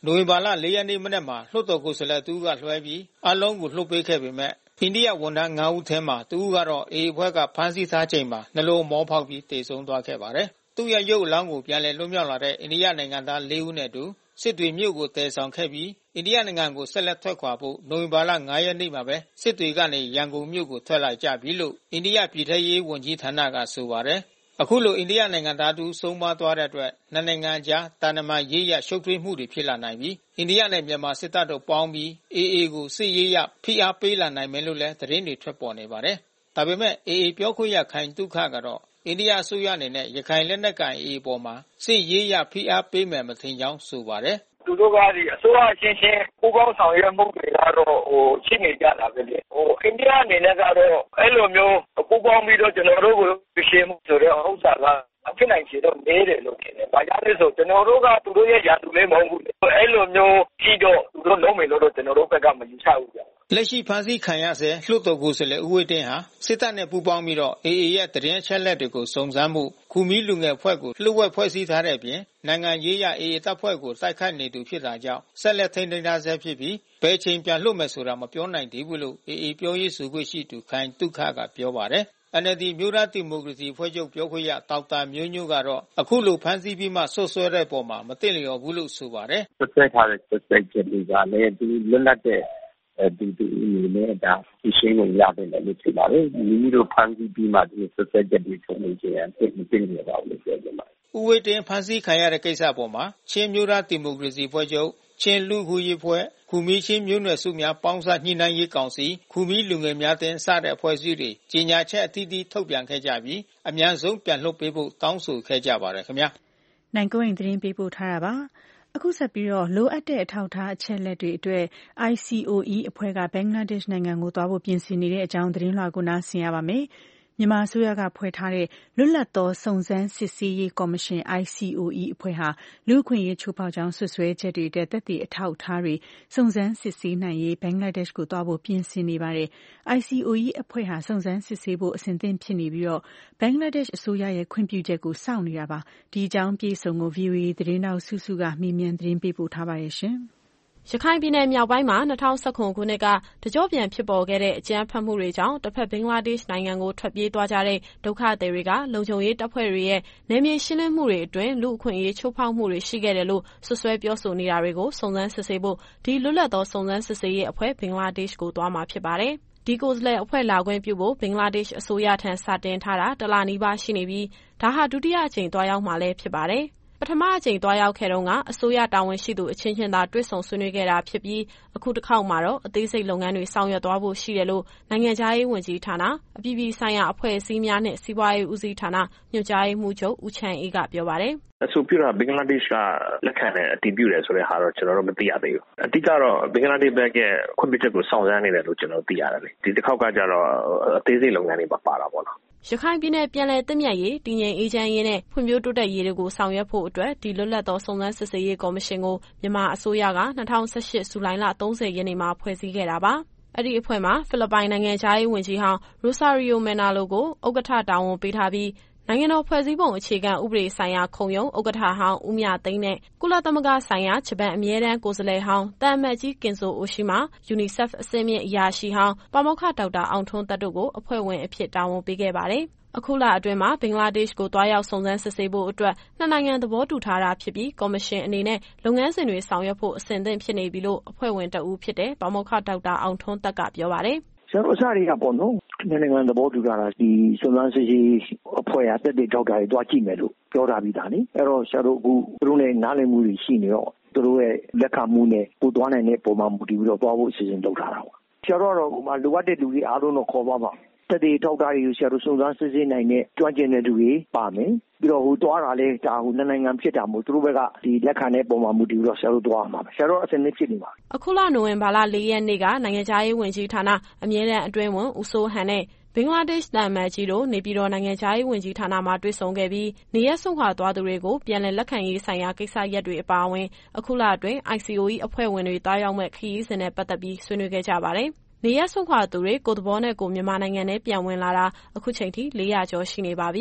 နိုဝင်ဘာလ၄ရက်နေ့မနက်မှာလွှတ်တော်ကိုယ်စားလှယ်တဦးကလွှဲပြီးအလုံးကိုလွှတ်ပေးခဲ့ပေမဲ့အိန္ဒိယဝန်ထမ်းငါးဦးထဲမှာတဦးကတော့ အေအေ အဖွဲ့ကဖမ်းဆီးထားချိန်မှာနှလုံးမောဖောက်ပြီးသေဆုံးသွားခဲ့ပါတယ်။သူ့ရဲ့ရုပ်အလောင်းကိုပြန်လည်လွတ်မြောက်လာတဲ့အိန္ဒိယနိုင်ငံသားလေးဦးနဲ့အတူစစ်တွေမြို့ကိုတည်ဆောင်ခဲ့ပြီးအိန္ဒိယနိုင်ငံကိုဆက်လက်ထွက်ခွာဖို့နိုဝင်ဘာလ၅ရက်နေ့မှာပဲစစ်တွေကနေရန်ကုန်မြို့ကိုထွက်လာကြပြီလို့အိန္ဒိယပြည်ထရေးဝန်ကြီးဌာနကဆိုပါတယ်။အခုလိုအိန္ဒိယနိုင်ငံသားတူဆုံးမသွားတဲ့အတွက်နှစ်နိုင်ငံကြားတာနမရေးရရှုပ်ထွေးမှုတွေဖြစ်လာနိုင်ပြီးအိန္ဒိယနဲ့မြန်မာစစ်တပ်တို့ပေါင်းပြီး အေအေ ကိုစစ်ရေးရဖိအားပေးလာနိုင်မယ်လို့လည်းသတင်းတွေထွက်ပေါ်နေပါတယ်။ဒါပေမဲ့ အေအေ ပြောခွင့်ရခိုင်တုခကတော့အိန္ဒိယအစိုးရအနေနဲ့ရခိုင်လက်နက်ကိုင် အေအေ ပေါ်မှာစစ်ရေးရဖိအားပေးမယ်မထင်ကြောင်းဆိုပါတယ်။သူတို့ကဒီအစိုးရချင်းချင်းပူးပေါင်းဆောင်ရွက်မှုတွေကတော့ဟိုရှိနေကြတာပဲလေဟိုအိန္ဒိယအနေနဲ့ကတော့အဲ့လိုမျိုးပူးပေါင်းပြီးတော့ကျွန်တော်တို့ကိုရှင်းမှုဆိုတဲ့ဥစ္စာကအဖြစ်နိုင်ချေတော့နေတယ်လို့ထင်တယ်။ဘာကြောင့်လဲဆိုကျွန်တော်တို့ကသူတို့ရဲ့ယာတူလေးမဟုတ်ဘူး။အဲ့လိုမျိုးကြည့်တော့သူတို့လုံးမယ်လို့တော့ကျွန်တော်တို့ဘက်ကမယူဆဘူးဗျ။လက်ရှိဖမ်းဆီးခံရဆဲလွှတ်တော်ကိုယ်စားလှယ်ဦးဝင်းတင်ဟာစစ်တပ်နဲ့ပူးပေါင်းပြီးတော့ အေအေ ရဲ့တရင်အချက်လက်တွေကိုစုံစမ်းမှုခူမီလူငယ်ဖွဲ့ကိုလှုပ်ဝက်ဖွဲ့စည်းထားတဲ့အပြင်နိုင်ငံရေးရ အေအေ တပ်ဖွဲ့ကိုတိုက်ခိုက်နေသူဖြစ်တာကြောင့်ဆက်လက်ထိန်းသိမ်းထားဆဲဖြစ်ပြီးဘယ်ချိန်ပြန်လွှတ်မယ်ဆိုတာမပြောနိုင်သေးဘူးလို့ အေအေ ပြောရေးဆိုခွင့်ရှိသူခိုင်တုခကပြောပါတယ်။ အန် အယ်လ် ဒီ မျိုးသားဒီမိုကရေစီအဖွဲ့ချုပ်ပြောခွင့်ရဒေါက်တာမျိုးညို့ကတော့အခုလိုဖမ်းဆီးပြီးမှဆွတ်ဆွဲတဲ့ပုံမှာမသိလျော်ဘူးလို့ဆိုပါတယ်။ဆွတ်ဆွဲထားတဲ့ဆွတ်ဆွဲချက်တွေကလည်းဒီလွတ်လပ်တဲ့ဒီဒီအနေနဲ့ဒါရှင်းလို့ရတယ်လို့ဆိုပါတယ်။မိမိတို့ဖမ်းဆီးပြီးမှဒီဆွတ်ဆွဲချက်တွေထုတ်နေကြရင်သိမသိနေပါဘူးလို့ပြောကြပါဦးဝေတင်ဖမ်းဆီးခံရတဲ့ကိစ္စပေါ်မှာချင်းမျိုးသားဒီမိုကရေစီအဖွဲ့ချုပ်ချင်းလူခုရေးဖွဲ့ခူမီချင်းမျိုးနွယ်စုများပေါင်းစပ်ညှိနှိုင်းရေးကောင်စီခူမီလူငယ်များတင်စတဲ့အဖွဲ့အစည်းတွေကြီးညာချက်အသီးသီးထုတ်ပြန်ခဲ့ကြပြီးအများဆုံးပြန်လွှတ်ပေးဖို့တောင်းဆိုခဲ့ကြပါတယ်ခင်ဗျာနိုင်ကွင်းသတင်းပေးပို့ထားတာပါအခုဆက်ပြီးတော့လိုအပ်တဲ့အထောက်အထားအချက်လက်တွေအတွက် အိုင် စီ အို အီ အဖွဲ့ကဘင်္ဂလားဒေ့ရှ်နိုင်ငံကိုသွားဖို့ပြင်ဆင်နေတဲ့အကြောင်းသတင်းလွှာကိုနားဆင်ရပါမယ်မြန်မာအစိုးရကဖွဲ့ထားတဲ့လွတ်လပ်သောစုံစမ်းစစ်ဆေးရေးကော်မရှင် အိုင် စီ အို အီ အဖွဲ့ဟာလူ့အခွင့်အရေးချိုးဖောက်ကြောင်းဆွဆွဲချက်တွေအတွက်သက်သေအထောက်အထားတွေစုံစမ်းစစ်ဆေးနိုင်ရေးဘင်္ဂလားဒေ့ရှ်ကိုသွားဖို့ပြင်ဆင်နေပါတယ်။ အိုင် စီ အို အီ အဖွဲ့ဟာစုံစမ်းစစ်ဆေးဖို့အဆင်သင့်ဖြစ်နေပြီးတော့ဘင်္ဂလားဒေ့ရှ်အစိုးရရဲ့ခွင့်ပြုချက်ကိုစောင့်နေတာပါ။ဒီအကြောင်းပြေဆုံးကို ဗွီအိုအေ သတင်းတောက်စုစုကမေးမြန်းသတင်းပေးပို့ထားပါတယ်ရှင်။ရခိုင်ပြည်နယ်မြောက်ပိုင်းမှာ၂၀၁၇ခုနှစ်ကတကျော့ပြန်ဖြစ်ပေါ်ခဲ့တဲ့အကြမ်းဖက်မှုတွေကြောင့်တစ်ဖက်ဘင်္ဂလားဒေ့ရှ်နိုင်ငံကိုထွက်ပြေးသွားကြတဲ့ဒုက္ခသည်တွေကလုံခြုံရေးတပ်ဖွဲ့တွေရဲ့နယ်မြေရှင်းလင်းမှုတွေအတွင်းလူ့အခွင့်အရေးချိုးဖောက်မှုတွေရှိခဲ့တယ်လို့ဆွဆွဲပြောဆိုနေတာတွေကိုစုံစမ်းစစ်ဆေးဖို့ဒီလွတ်လပ်သောစုံစမ်းစစ်ဆေးရေးအဖွဲ့ဘင်္ဂလားဒေ့ရှ်ကိုသွားမှာဖြစ်ပါတယ်။ဒီကိုယ်စားလှယ်အဖွဲ့လာခွင့်ပြုဖို့ဘင်္ဂလားဒေ့ရှ်အစိုးရထံစတင်ထားတာတလနီးပါးရှိနေပြီးဒါဟာဒုတိယအကြိမ်သွားရောက်မှာလည်းဖြစ်ပါတယ်။ပထမအကြိမ်သွားရောက်ခဲ့တုန်းကအစိုးရတာဝန်ရှိသူအချင်းချင်းသာတွေ့ဆုံဆွေးနွေးခဲ့တာဖြစ်ပြီးအခုတစ်ခေါက်မှာတော့အသေးစိတ်လုပ်ငန်းတွေဆောင်ရွက်သွားဖို့ရှိတယ်လို့နိုင်ငံခြားရေးဝန်ကြီးဌာနအပြည်ပြည်ဆိုင်ရာအဖွဲ့အစည်းများနဲ့စီးပွားရေးဦးစီးဌာနညွှန်ကြားရေးမှူးချုပ်ဦးချမ်းအေးကပြောပါတယ်။အဆိုပြုတာဘင်္ဂလားဒေ့ရှ်ကလက်ခံတဲ့အတည်ပြုတယ်ဆိုတဲ့ဟာတော့ကျွန်တော်တို့မသိရသေးဘူး။အတိကတော့ဘင်္ဂလားဒေ့ရှ်ဘက်ကခွင့်ပြုချက်ကိုစောင့်ဆိုင်းနေတယ်လို့ကျွန်တော်သိရတယ်လေ။ဒီတစ်ခေါက်ကကျတော့အသေးစိတ်လုပ်ငန်းတွေပါပါတာပေါ့နော်။ရခိုင်ပြည်နယ်ပြည်လည်သင့်မြတ်ရေးတည်ငြိမ်အေးချမ်းရေးနဲ့ဖွံ့ဖြိုးတိုးတက်ရေးတွေကိုဆောင်ရွက်ဖို့အတွက်ဒီလွတ်လပ်သောစုံစမ်းစစ်ဆေးရေးကော်မရှင်ကိုမြန်မာအစိုးရက၂၀၁၈ဇူလိုင်လ၃၀ရက်နေ့မှာဖွဲ့စည်းခဲ့တာပါ။အဲ့ဒီအဖွဲ့မှာဖိလစ်ပိုင်နိုင်ငံခြားရေးဝန်ကြီးဟောင်းရိုဆာရီယိုမန်နာလိုကိုဥက္ကဋ္ဌတာဝန်ပေးထားပြီးနိုင်ငံတော်ဖွဲ့စည်းပုံအခြေခံဥပဒေဆိုင်ရာခုံရုံးဥက္ကဋ္ဌဟောင်းဦးမြသိန်းနဲ့ကုလသမဂ္ဂဆိုင်ရာဂျပန်အမြဲတမ်းကိုယ်စားလှယ်ဟောင်းတန်အမတ်ကြီးကင်ဆိုအိုရှိမာယူနီဆက်အဆင့်မြင့်အရာရှိဟောင်းပါမောက္ခဒေါက်တာအောင်ထွန်းသက်တို့ကိုအဖွဲ့ဝင်အဖြစ်တာဝန်ပေးခဲ့ပါတယ်။အခုလအတွင်းမှာဘင်္ဂလားဒေ့ရှ်ကိုသွားရောက်စုံစမ်းစစ်ဆေးဖို့အတွက်နှစ်နိုင်ငံသဘောတူထားတာဖြစ်ပြီးကော်မရှင်အနေနဲ့လုပ်ငန်းစဉ်တွေဆောင်ရွက်ဖို့အဆင်သင့်ဖြစ်နေပြီလို့အဖွဲ့ဝင်တဦးဖြစ်တဲ့ပါမောက္ခဒေါက်တာအောင်ထွန်းသက်ကပြောပါတယ်။ကျွန်တော်အစတွေကပေါ့နော်နှစ်နိုင်ငံသဘောတူတာဒီစုံစမ်းစစ်ဆေးအဖွဲ့အသက်တွေထောက်တာတွေတွားကြည့်မယ်လို့ပြောထားပြီးသားလေအဲ့တော့ဆရာတို့အခုသူတို့နဲ့နားလည်မှုတွေရှိနေတော့သူတို့ရဲ့လက်ခံမှုနဲ့ကိုသွားနိုင်တဲ့ပုံမှန်မူတည်ပြီးတော့သွားဖို့အစီအစဉ်လုပ်ထားတာပါဆရာတို့ကတော့ဟိုမှာလိုအပ်တဲ့လူတွေအားလုံးတော့ခေါ်ပါပါတက်တဲ့ထောက်တာတွေကိုဆရာတို့စုံစမ်းစစ်ဆေးနိုင်တဲ့ကျွမ်းကျင်တဲ့လူတွေပါမယ်ပြီးတော့ဟိုသွားတာလဲဒါဟိုနှစ်နိုင်ငံဖြစ်တာမို့သူတို့ဘက်ကဒီလက်ခံတဲ့ပုံမှန်မူတည်ပြီးတော့ဆရာတို့သွားမှာပါဆရာတို့အစနစ်ဖြစ်နေပါအခုလနိုဝင်ဘာလ၄ရက်နေ့ကနိုင်ငံခြားရေးဝန်ကြီးဌာနအမြဲတမ်းအတွင်းဝန်ဦးစိုးဟန်နဲ့ဘင်္ဂလားဒေ့ရှ်တန်အမတ်ကြီးတို့နေပြည်တော်နိုင်ငံခြားရေးဝန်ကြီးဌာနမှတွေ့ဆုံခဲ့ပြီးနေရပ်စွန့်ခွာသွားသူတွေကိုပြန်လည်လက်ခံရေးဆိုင်ရာကိစ္စရပ်တွေအပါအဝင်အခုလအတွင်း အိုင် စီ အို အီ အဖွဲ့ဝင်တွေတားရောက်မဲ့ခရီးစဉ်နဲ့ပတ်သက်ပြီးဆွေးနွေးခဲ့ကြပါတယ်။နေရပ်စွန့်ခွာသူတွေကိုယ်သဘောနဲ့ကိုမြန်မာနိုင်ငံထဲပြန်ဝင်လာတာအခုချိန်ထိ၄ရာကျော်ရှိနေပါပြီ။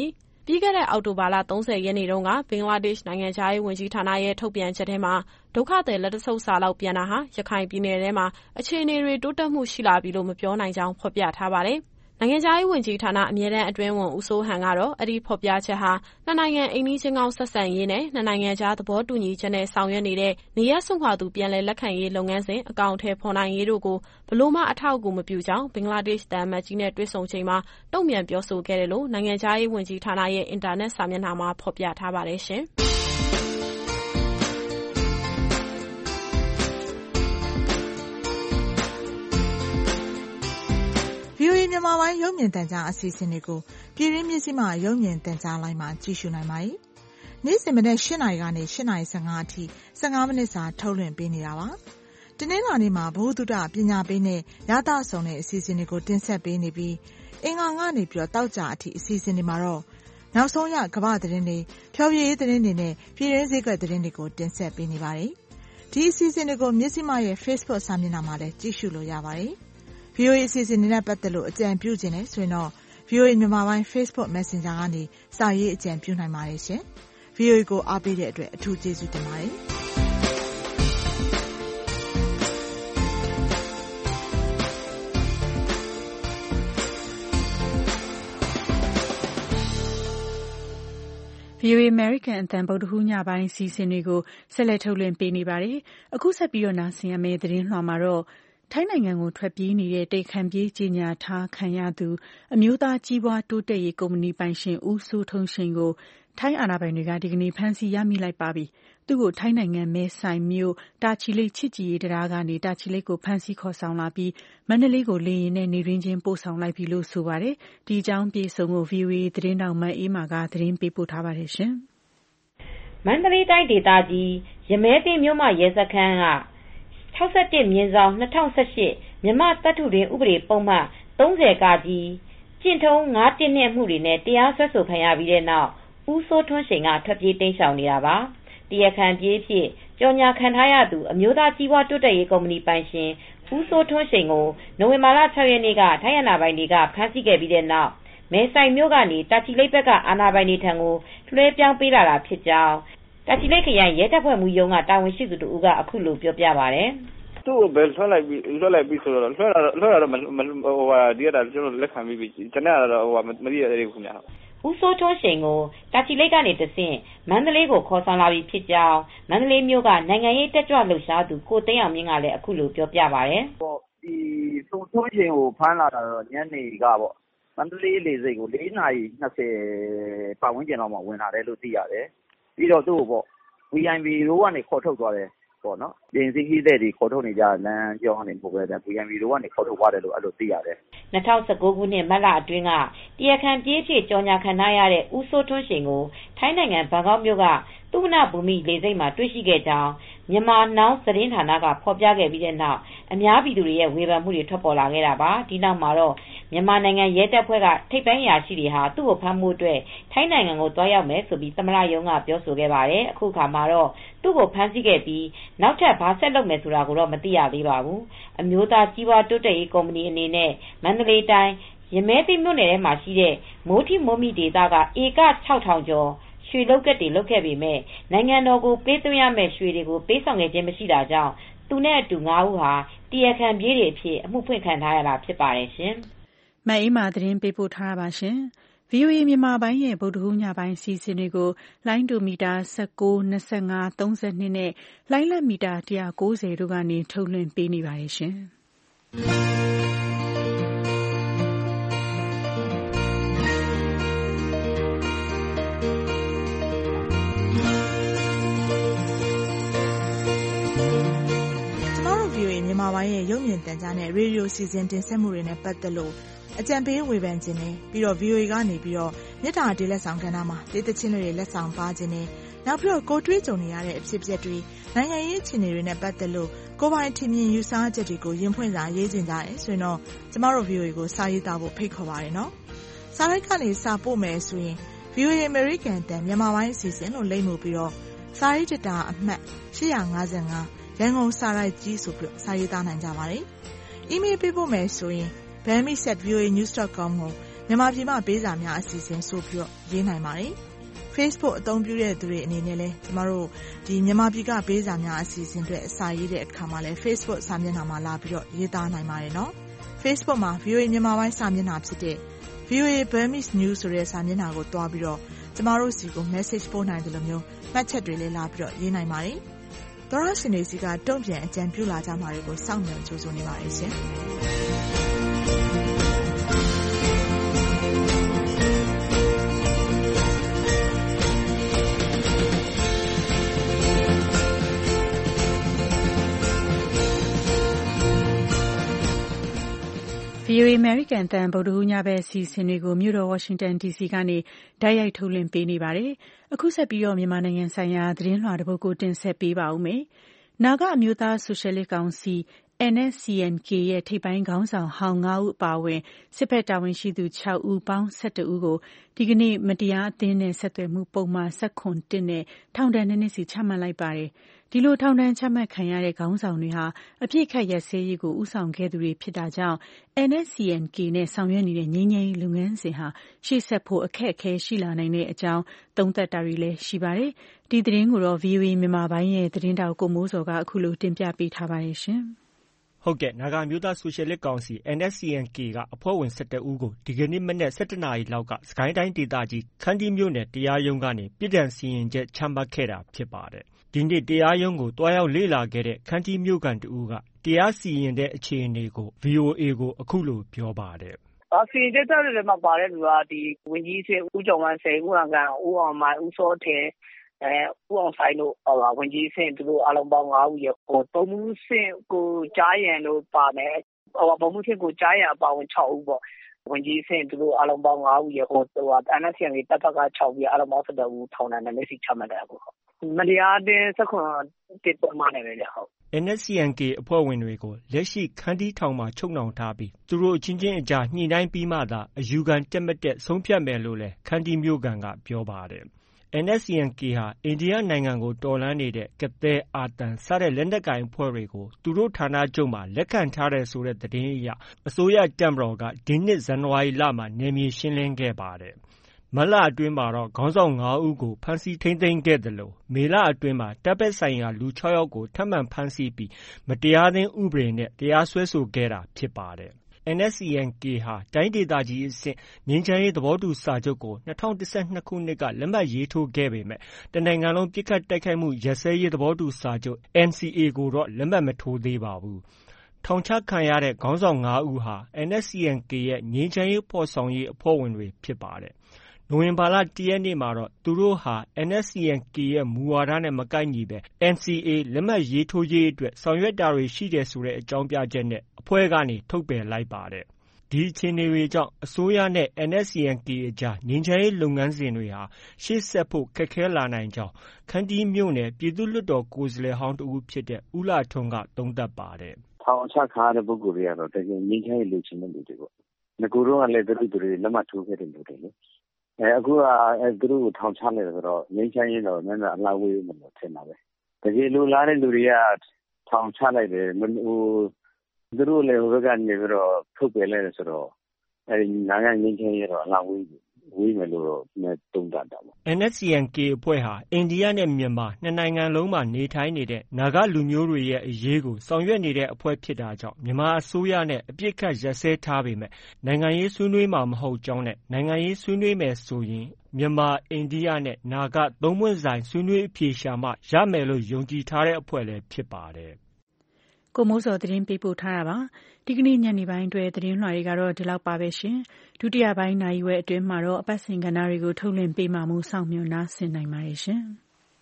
ပြီးခဲ့တဲ့အောက်တိုဘာလ၃၀ရက်နေ့တုန်းကဘင်္ဂလားဒေ့ရှ်နိုင်ငံခြားရေးဝန်ကြီးဌာနရဲ့ထုတ်ပြန်ချက်ထဲမှာဒုက္ခသည်လက်တဆုပ်စာလောက်ပြန်တာဟာရခိုင်ပြည်နယ်ထဲမှာအခြေအနေတွေတိုးတက်မှုရှိလာပြီလို့မပြောနိုင်ကြောင်းဖော်ပြထားပါတယ်။နိုင်ငံခြားရေးဝန်ကြီးဌာနအမြဲတမ်းအတွင်းဝန်ဦးစိုးဟန်ကတော့အဲ့ဒီဖော်ပြချက်ဟာနှစ်နိုင်ငံအိမ်နီးချင်းကောင်းဆက်ဆံရေးနဲ့နှစ်နိုင်ငံကြားသဘောတူညီချက်နဲ့ဆောင်ရွက်နေတဲ့နေရပ်စွန့်ခွာသူပြန်လည်လက်ခံရေးလုပ်ငန်းစဉ်အကောင့်ထဲဖော်နိုင်ရေးတို့ကိုဘလို့မှအထောက်အကူမပြုကြောင်းဘင်္ဂလားဒေ့ရှ်တန်မတ်ကြီးနဲ့တွေ့ဆုံချိန်မှာတုံ့ပြန်ပြောဆိုခဲ့တယ်လို့နိုင်ငံခြားရေးဝန်ကြီးဌာနရဲ့အင်တာနက်စာမျက်နှာမှာဖော်ပြထားပါတယ်ရှင်။ဗွီအိုအေ မြန်မာပိုင်းရုပ်မြင်သံကြားအစီအစဉ်တွေကိုပြည်တွင်းမြစ်ကြီးမှရုပ်မြင်သံကြားလိုင်းမှာကြည့်ရှုနိုင်ပါတယ်။နေ့စဉ်မနက်၈နာရီကနေ၈နာရီ၁၅အထိ၁၅မိနစ်စာထုတ်လွှင့်ပေးနေတာပါ။တနင်္လာနေ့မှာဘုဒ္ဓပညာပေးနဲ့ရသဆောင်တဲ့အစီအစဉ်တွေကိုတင်ဆက်ပေးနေပြီးအင်္ဂါကနေပြီးတော့တောက်ကြအထိအစီအစဉ်တွေမှာတော့နောက်ဆုံးရကမ္ဘာသတင်းတွေဖြောပြရေးသတင်းတွေနဲ့ပြည်တွင်းစည်းကွက်သတင်းတွေကိုတင်ဆက်ပေးနေပါတယ်။ဒီအစီအစဉ်တွေကိုမြစ်ကြီးမှရဲ့ Facebook စာမျက်နှာမှာလည်းကြည့်ရှုလို့ရပါတယ်။ဗွီအိုအေအစီအစဉ်တွေနဲ့ပတ်သက်လို့အကြံပြုခြင်းနဲ့ဆိုရင်တော့ ဗွီအိုအေမြန်မာပိုင်း Facebook Messenger ကနေစာရေးအကြံပြုနိုင်ပါတယ်ရှင်။ ဗွီအိုအေကိုအားပေးတဲ့အတွက်အထူးကျေးဇူးတင်ပါတယ်။ ဗွီအိုအေ American အသံဗုဒ္ဓဟူးညပိုင်းစီစဉ်တွေကိုဆက်လက်ထုတ်လွှင့်ပေးနေပါတယ်။အခုဆက်ပြီးတော့နားဆင်ရမယ့်သတင်းလွှာမှာတော့ထိုင်းနိုင်ငံကိုထွက်ပြေးနေတဲ့တိတ်ခမ်းပြေးကြေညာထားခံရသူအမျိုးသားကြီးပွားတိုးတက်ရေးကုမ္ပဏီပိုင်ရှင်ဦးစိုးထွန်းရှိန်ကိုထိုင်းအာဏာပိုင်တွေကဒီကနေ့ဖမ်းဆီးရမိလိုက်ပါပြီ။သူ့ကိုထိုင်းနိုင်ငံမဲဆိုင်မြို့တာချီလိတ်ချစ်ကြည်ရေးတရားကနေတာချီလိတ်ကိုဖမ်းဆီးခေါ်ဆောင်လာပြီးမန္တလေးကိုလေယာဉ်နဲ့နေရင်းချင်းပို့ဆောင်လိုက်ပြီလို့ဆိုပါတယ်။ဒီအကြောင်းပြေဆုံးကို ဗွီအိုအေသတင်းတောက်မအေးမာကသတင်းပေးပို့ထားပါတယ်ရှင်။မန္တလေးတိုင်းဒေသကြီးရမဲသိမြို့မှာရဲစခန်းက၆၁မြင်းဆောင်၂၀၁၈မြန်မာသတ္တုတွင်ဥပဒေပုံမှန်၃၀ကကြီးကျင့်ထုံး၅၁၂မှုတွေနဲ့တရားစွဲဆိုခံရပြီးတဲ့နောက်ဦးစိုးထွန်းရှိန်ကထွက်ပြေးတိမ်းရှောင်နေတာပါ။တရားခံပြေးဖြစ်ကြော်ညာခံထားရသူအမျိုးသားကြီးပွားတိုးတက်ရေးကုမ္ပဏီပိုင်ရှင်ဦးစိုးထွန်းရှိန်ကိုနိုဝင်ဘာလ၆ရက်နေ့ကထိုင်းအာဏာပိုင်တွေကဖမ်းဆီးခဲ့ပြီးတဲ့နောက်မဲဆိုင်မြို့ကနေတာချီလိတ်ဘက်ကအာဏာပိုင်တွေထံကိုလွှဲပြောင်းပေးလာတာဖြစ်ကြောင်းတာချီလိတ်ခရိုင်ရဲတပ်ဖွဲ့မှူးရုံးကတာဝန်ရှိသူတဦးကအခုလိုပြောပြပါတယ်။သူ့ကိုဘယ်လွှတ်လိုက်ပြီးလွှတ်လိုက်ပြီးဆိုတော့လွှတ်တာလွှတ်တာတော့မဟိုဟာဒီကတာကျွန်တော်လက်ခံပြီးပြီ။ကျွန်တော်ကတော့ဟိုဟာမသိရသေးဘူးခင်ဗျာ။ဦးစိုးထွန်းရှိန်ကိုတာချီလိတ်ကနေတဆင့်မန္တလေးကိုခေါ်ဆောင်လာပြီးဖြစ်ကြောင်းမန္တလေးမြို့ကနိုင်ငံရေးတက်ကြွလှုပ်ရှားသူကိုသိန်းအောင်မြင့်ကလည်းအခုလိုပြောပြပါတယ်။ဟောဒီစိုးထွန်းရှိန်ကိုဖမ်းလာတာတော့ညနေကပေါ့မန္တလေးလေဆိပ်ကို၄နာရီ၂၀ပတ်ဝန်းကျင်လောက်မှဝင်လာတယ်လို့သိရတယ်။ပြီးတော့သူ့ကိုပေါ့ ဗီအိုင်ပီ ရိုးကနေခေါ်ထုတ်သွားတယ်ပေါ့နော်။ပြင်စည်းကြီးတဲ့တွေခေါ်ထုတ်နေကြလမ်းကြောင်းနေပို့ပဲတဲ့ ဗီအိုင်ပီ ရိုးကနေခေါ်ထုတ်သွားတယ်လို့အဲ့လိုသိရတယ်။၂၀၁၉ခုနှစ်မတ်လအတွင်းကတရားခံပြေးဖြစ်ကြော်ညာခံထားရတဲ့ဦးစိုးထွန်းရှိန်ကိုထိုင်းနိုင်ငံဘန်ကောက်မြို့ကသုဝဏ္ဏဘူမိလေဆိပ်မှာတွေ့ရှိခဲ့ကြောင်းမြန်မာနောင်သတင်းဌာနကဖော်ပြခဲ့ပြီးတဲ့နောက်အများပြည်သူတွေရဲ့ဝေဖန်မှုတွေထွက်ပေါ်လာခဲ့တာပါ။ဒီနောက်မှာတော့မြန်မာနိုင်ငံရဲတပ်ဖွဲ့ကထိပ်ပိုင်းအရာရှိတွေဟာသူ့ကိုဖမ်းမှုအတွက်ထိုင်းနိုင်ငံကိုသွားရောက်မယ်ဆိုပြီးသမ္မတရုံးကပြောဆိုခဲ့ပါတယ်။အခုခါမှာတော့သူ့ကိုဖမ်းဆီးခဲ့ပြီးနောက်ထပ်ဘာဆက်လုပ်မယ်ဆိုတာကိုတော့မသိရသေးပါဘူး။အမျိုးသားကြီးပွားတိုးတက်ရေးကုမ္ပဏီအနေနဲ့မန္တလေးတိုင်းရမဲသိမြို့နယ်ထဲမှာရှိတဲ့မိုးထိမိုးမိဒေသကဧက၆ထောင်ကျော်ရွှေလုတ်ကက်တွေလုပ်ခဲ့ပေမဲ့နိုင်ငံတော်ကိုပေးသွင်းရမယ့်ရွှေတွေကိုပေးဆောင်ခဲ့ခြင်းမရှိတာကြောင့်သူနဲ့အတူ၅ဦးဟာတရားခံပြေးတွေအဖြစ်အမှုဖွင့်ခံထားရတာဖြစ်ပါတယ်ရှင်။မအေးမာသတင်းပေးပို့ထားပါရှင်။ ဗွီအိုအေမြန်မာပိုင်းရဲ့ဗုဒ္ဓဟူးညပိုင်းစီစဉ်တွေကိုလိုင်းဒိုမီတာ၁၉ ၂၅ ၃၂နဲ့လိုင်းလက်မီတာ၁၉၀တို့ကနေထုတ်လွှင့်ပေးနေပါတယ်ရှင်။မြန်မာပိုင်းရဲ့ရုပ်မြင်သံကြားနဲ့ရေဒီယိုစီစဉ်တင်ဆက်မှုတွေနဲ့ပတ်သက်လို့အကြံပေးဝေဖန်ခြင်းနဲ့ပြီးတော့ ဗွီအိုအေ ကနေပြီးတော့မြစ်တာတေးလက်ဆောင်ကဏ္ဍမှာတေးသချင်းတွေလက်ဆောင်ပါခြင်းနဲ့နောက်ပြီးတော့ကိုတွေးကြုံနေရတဲ့အဖြစ်အပျက်တွေနိုင်ငံရေးအခြေအနေတွေနဲ့ပတ်သက်လို့ကိုပိုင်ထင်မြင်ယူဆချက်တွေကိုရင်ဖွင့်စာရေးခြင်းကြတယ်ဆိုရင်တော့ကျမတို့ ဗွီအိုအေ ကိုစာရေးသားဖို့ဖိတ်ခေါ်ပါတယ်နော်။စာရိုက်ကနေစာပို့မယ်ဆိုရင် ဗွီအိုအေ American အသံမြန်မာပိုင်းအစီအစဉ်လို့လိပ်မှုပြီးတော့စာရေးတတာအမှတ်၈၅၅ရန်ကုန်စာရိုက်ကြီးဆိုပြီးစာရေးသားနိုင်ကြပါတယ်။အီးမေးလ်ပေးဖို့မယ်ဆိုရင် bammies at v o a news dot com ကိုမြန်မာပြည်မှာပေးစာများအစီအစဉ်ဆိုပြီးတော့ရေးနိုင်ပါတယ်။ Facebook အသုံးပြုတဲ့သူတွေအနေနဲ့လည်းကျမတို့ဒီမြန်မာပြည်ကပေးစာများအစီအစဉ်တွေအစာရေးတဲ့အခါမှာလည်း Facebook စာမျက်နှာမှာလာပြီးတော့ရေးသားနိုင်ပါတယ်နော်။ Facebook မှာ ဗီအိုအေ မြန်မာပိုင်းစာမျက်နှာဖြစ်တဲ့ ဗီအိုအေ Burmese News ဆိုတဲ့စာမျက်နှာကိုတွားပြီးတော့ကျမတို့စီကို message ပို့နိုင်တယ်လို့မျိုးမှတ်ချက်တွေလည်းလာပြီးတော့ရေးနိုင်ပါတယ်။သောရရှင်တွေစီကတုံ့ပြန်အကြံပြုလာကြမှာတွေကိုစောင့်မျှော်ကြိုးစားနေပါတယ်ရှင်။ဗီအိုအေ American အသံဗုဒ္ဓဟူးညဘက်အစီအစဉ်တွေကိုမြို့တော် Washington ဒီ စီ ကနေတိုက်ရိုက်ထုတ်လွှင့်ပေးနေပါတယ်။အခုဆက်ပြီးတော့မြန်မာနိုင်ငံဆိုင်ရာသတင်းလွှာတစ်ပုဒ်ကိုတင်ဆက်ပေးပါဦးမယ်။နာဂအမျိုးသားဆိုရှယ်လစ်ကောင်စီ N S C N K ရဲ့ထိပ်ပိုင်းခေါင်းဆောင်ဟောင်း၅ဦးအပါအဝင်စစ်ဘက်တာဝန်ရှိသူ၆ဦးပေါင်း၁၁ဦးကိုဒီကနေ့မတရားအသင်းနဲ့ဆက်သွယ်မှုပုံမှန်၁၇ နဲ့ထောင်ဒဏ်နှစ်နှစ်စီချမှတ်လိုက်ပါတယ်။ဒီလိုထောင်ဒဏ်ချမှတ်ခံရတဲ့ခေါင်းဆောင်တွေဟာအပြစ်ခတ်ရက်စဲရေးကိုဥဆောင်ခဲ့သူတွေဖြစ်တာကြောင့် N S C N K နဲ့ဆောင်ရွက်နေတဲ့ငြိမ်းချမ်းရေးလုပ်ငန်းစဉ်ဟာရှေ့ဆက်ဖို့အခက်အခဲရှိလာနိုင်တဲ့အကြောင်းသုံးသပ်တာတွေလည်းရှိပါတယ်။ဒီသတင်းကိုတော့ ဗီအိုအေ မြန်မာပိုင်းရဲ့သတင်းတောက်ကိုမိုးစောကအခုလိုတင်ပြပေးထားပါတယ်ရှင်။ဟုတ်ကဲ့နာဂအမျိုးသားဆိုရှယ်လစ်ကောင်စီ N S C N K ကအဖွဲ့ဝင်၁၁ဦးကိုဒီကနေ့မနက်၁၁နာရီလောက်ကစကိုင်းတိုင်းဒေသကြီးခန္တီးမြို့နယ်တရားရုံးကနေပြစ်ဒဏ်စီရင်ချက်ချမှတ်ခဲ့တာဖြစ်ပါတယ်။ဒီနေ့တရားရုံးကိုတွားရောက်လေ့လာခဲ့တဲ့ခန္တီးမြို့ခံတဦးကတရားစီရင်တဲ့အခြေအနေကို ဗွီအိုအေကိုအခုလိုပြောပါတယ်။စီရင်ချက်တွေထဲမှာပါတဲ့လူကဒီဝန်ကြီးစစ်ဦးကျော်ဝမ်းစိန်ဦးအောင်ကန်ဦးအောင်မိုင်ဦးစောထေအဲဦးအောင်ဆိုင်တို့ဟောဝန်ကြီးဆင့်သူတို့အားလုံးပေါင်း၅ဦးရဟိုပုံမှုဆင့်ကိုကြားရန်လို့ပါမယ်ဟောပုံမှုဆင့်ကိုကြားရန်အပါဝင်၆ဦးပေါ့ဝန်ကြီးဆင့်သူတို့အားလုံးပေါင်း၅ဦးရဟိုဟို N S C N K တပ်ဖက်က၆ဦးရအားလုံးပေါင်း၁၁ဦးထောင်ဒဏ်နဲ့လက်ရှိချမှတ်တယ်အခုမတရားတဲ့၁၇တစ်ပုံမှန်တယ်လေဟုတ် N S C N K အဖွဲ့ဝင်တွေကိုလက်ရှိခန္တီးထောင်မှာချုပ်နှောင်ထားပြီးသူတို့အချင်းချင်းအကြားညှိနှိုင်းပြီးမှသာအယူခံတက်မတက်ဆုံးဖြတ်မယ်လို့လည်းခန္တီးမြို့ခံကပြောပါတယ်။ N S C N K ဟာအိန္ဒိယနိုင်ငံကိုတော်လှန်နေတဲ့ကသဲအာသံစတဲ့လက်နက်ကိုင်အဖွဲ့တွေကိုသူတို့ဌာနချုပ်မှာလက်ခံထားတယ်ဆိုတဲ့သတင်းအရအစိုးရတပ်မတော်ကဒီနှစ်ဇန်နဝါရီလမှာနယ်မြေရှင်းလင်းခဲ့ပါတယ်။မတ်လအတွင်းမှာတော့ခေါင်းဆောင်၅ဦးကိုဖမ်းဆီးထိန်းသိမ်းခဲ့တယ်လို့မေလအတွင်းမှာတပ်ဘက်ဆိုင်ရာလူ၆ယောက်ကိုထပ်မံဖမ်းဆီးပြီးမတရားသင်းဥပဒေနဲ့တရားစွဲဆိုခဲ့တာဖြစ်ပါတယ်။ N S C N K ဟာတိုင်းဒေသကြီးအဆင့်ငြိမ်းချမ်းရေးသဘောတူစာချုပ်ကို၂၀၁၂ခုနှစ်ကလက်မှတ်ရေးထိုးခဲ့ပေမဲ့တနိုင်ငံလုံးပစ်ခတ်တိုက်ခိုက်မှုရပ်စဲရေးသဘောတူစာချုပ် N C A ကိုတော့လက်မှတ်မထိုးသေးပါဘူး။ထောင်ချခံရတဲ့ခေါင်းဆောင်၅ဦးဟာ N S C N K ရဲ့ငြိမ်းချမ်းရေးဖော်ဆောင်ရေးအဖွဲ့ဝင်တွေဖြစ်ပါတယ်။နိုဝင်ဘာလ၁ရက်နေ့မှာတော့သူတို့ဟာ N S C N K ရဲ့မူဝါဒနဲ့မကိုက်ညီပဲ N C A လက်မှတ်ရေးထိုးရေးအတွက်ဆောင်ရွက်တာတွေရှိတယ်ဆိုတဲ့အကြောင်းပြချက်နဲ့အဖွဲ့ကနေထုတ်ပယ်လိုက်ပါတယ်။ဒီအခြေအနေတွေကြောင့်အစိုးရနဲ့ N S C N K အကြားငြိမ်းချမ်းရေးလုပ်ငန်းစဉ်တွေဟာရှေ့ဆက်ဖို့ခက်ခဲလာနိုင်ကြောင်းခန္တီးမြို့နယ်ပြည်သူ့လွှတ်တော်ကိုယ်စားလှယ်ဟောင်းတဦးဖြစ်တဲ့ဦးလှထွန်းကသုံးသပ်ပါတယ်။ထောင်ချခံရတဲ့ပုဂ္ဂိုလ်တွေကတော့တကယ်ငြိမ်းချမ်းရေးလိုချင်တဲ့လူတွေပေါ့။ငါတို့ကလည်းသူတို့တွေလက်မှတ်ထိုးခဲ့တဲ့လူတွေလေ။အဲအခုကသူတို့ကိုထောင်ချလိုက်တယ်ဆိုတော့ငြိမ်းချမ်းရေးတော့နည်းနည်းအလားဝေးမှလို့ထင်တာပဲ။တကယ်လိုလားတဲ့လူတွေကထောင်ချလိုက်တယ်ဟိုသူတို့လည်းဟိုဘက်ကနေပြီးတော့ထုတ်ပယ်လိုက်တယ်ဆိုတော့အဲဒီနိုင်ငံငြိမ်းချမ်းရေးတော့အလားဝေးဝေးမယ်လို့တော့သုံးသပ်တာပေါ့။ N S C N K အဖွဲ့ဟာအိန္ဒိယနဲ့မြန်မာနှစ်နိုင်ငံလုံးမှာနေထိုင်နေတဲ့နာဂလူမျိုးတွေရဲ့အရေးကိုဆောင်ရွက်နေတဲ့အဖွဲ့ဖြစ်တာကြောင့်မြန်မာအစိုးရနဲ့အပြစ်ခတ်ရပ်စဲထားပေမဲ့နိုင်ငံရေးဆွေးနွေးမှာမဟုတ်ကြောင်းနဲ့နိုင်ငံရေးဆွေးနွေးမယ်ဆိုရင်မြန်မာ၊အိန္ဒိယနဲ့နာဂသုံးပွင့်ဆိုင်ဆွေးနွေးအဖြေရှာမှရမယ်လို့ယုံကြည်ထားတဲ့အဖွဲ့လည်းဖြစ်ပါတယ်။ကိုမိုးစောသတင်းပေးပို့ထားတာပါ။ဒီကနေ့ညနေပိုင်းအတွက်သတင်းလွှာတွေကတော့ဒီလောက်ပါပဲရှင်။ဒုတိယပိုင်းနာရီဝက်အတွင်းမှာတော့အပတ်စဉ်ကဏ္ဍတွေကိုထုတ်လွှင့်ပေးမှာမို့စောင့်မျှော်နားဆင်နိုင်ပါတယ်ရှင်။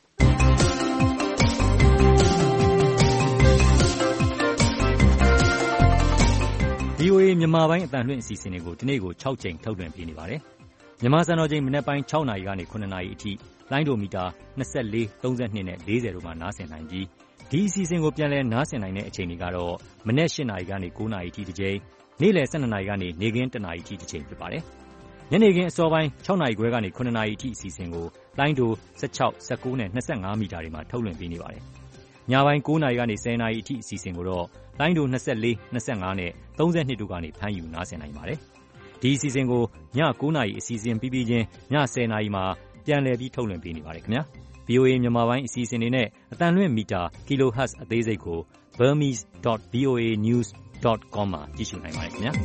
ဗီအိုအေမြန်မာပိုင်းအသံလွှင့်အစီအစဉ်တွေကိုဒီနေ့ကို၆ကြိမ်ထုတ်လွှင့်ပေးနေပါတယ်။မြန်မာစံတော်ချိန်မနက်ပိုင်း၆နာရီကနေ၇နာရီအထိလိုင်းဒိုမီတာ၂၄၊၃၂နဲ့၄၀တို့မှာနားဆင်နိုင်ပြီးဒီအစီအစဉ်ကိုပြန်လည်နားဆင်နိုင်တဲ့အချိန်တွေကတော့မနက်၈နာရီကနေ၉နာရီအထိတစ်ကြိမ်နေ့လယ်၁၂နာရီကနေနေ့ခင်း၁နာရီအထိတစ်ကြိမ်ဖြစ်ပါတယ်။ညနေခင်းအစောပိုင်း၆နာရီခွဲကနေ၇နာရီအထိအစီအစဉ်ကိုလိုင်းဒို၁၆၊၁၉နဲ့၂၅မီတာတွေမှာထုတ်လွှင့်ပေးနေပါတယ်။ညပိုင်း၉နာရီကနေ၁၀နာရီအထိအစီအစဉ်ကိုတော့လိုင်းဒို၂၄၊၂၅နဲ့၃၂တို့ကနေဖမ်းယူနားဆင်နိုင်ပါတယ်။ဒီအစီအစဉ်ကိုည၉နာရီအစီအစဉ်ပြီးပြီးချင်းည၁၀နာရီမှာပြန်လည်ပြီးထုတ်လွှင့်ပေးနေပါတယ်ခင်ဗျာ။ ဗွီအိုအေ မြန်မာပိုင်းအစီအစဉ်တွေနဲ့အသံလွှင့်မီတာ kilohertz အသေးစိတ်ကို burmese dot v o a news dot com မှာကြည့်ရှုနိုင်ပါတယ်ခင်ဗျာ။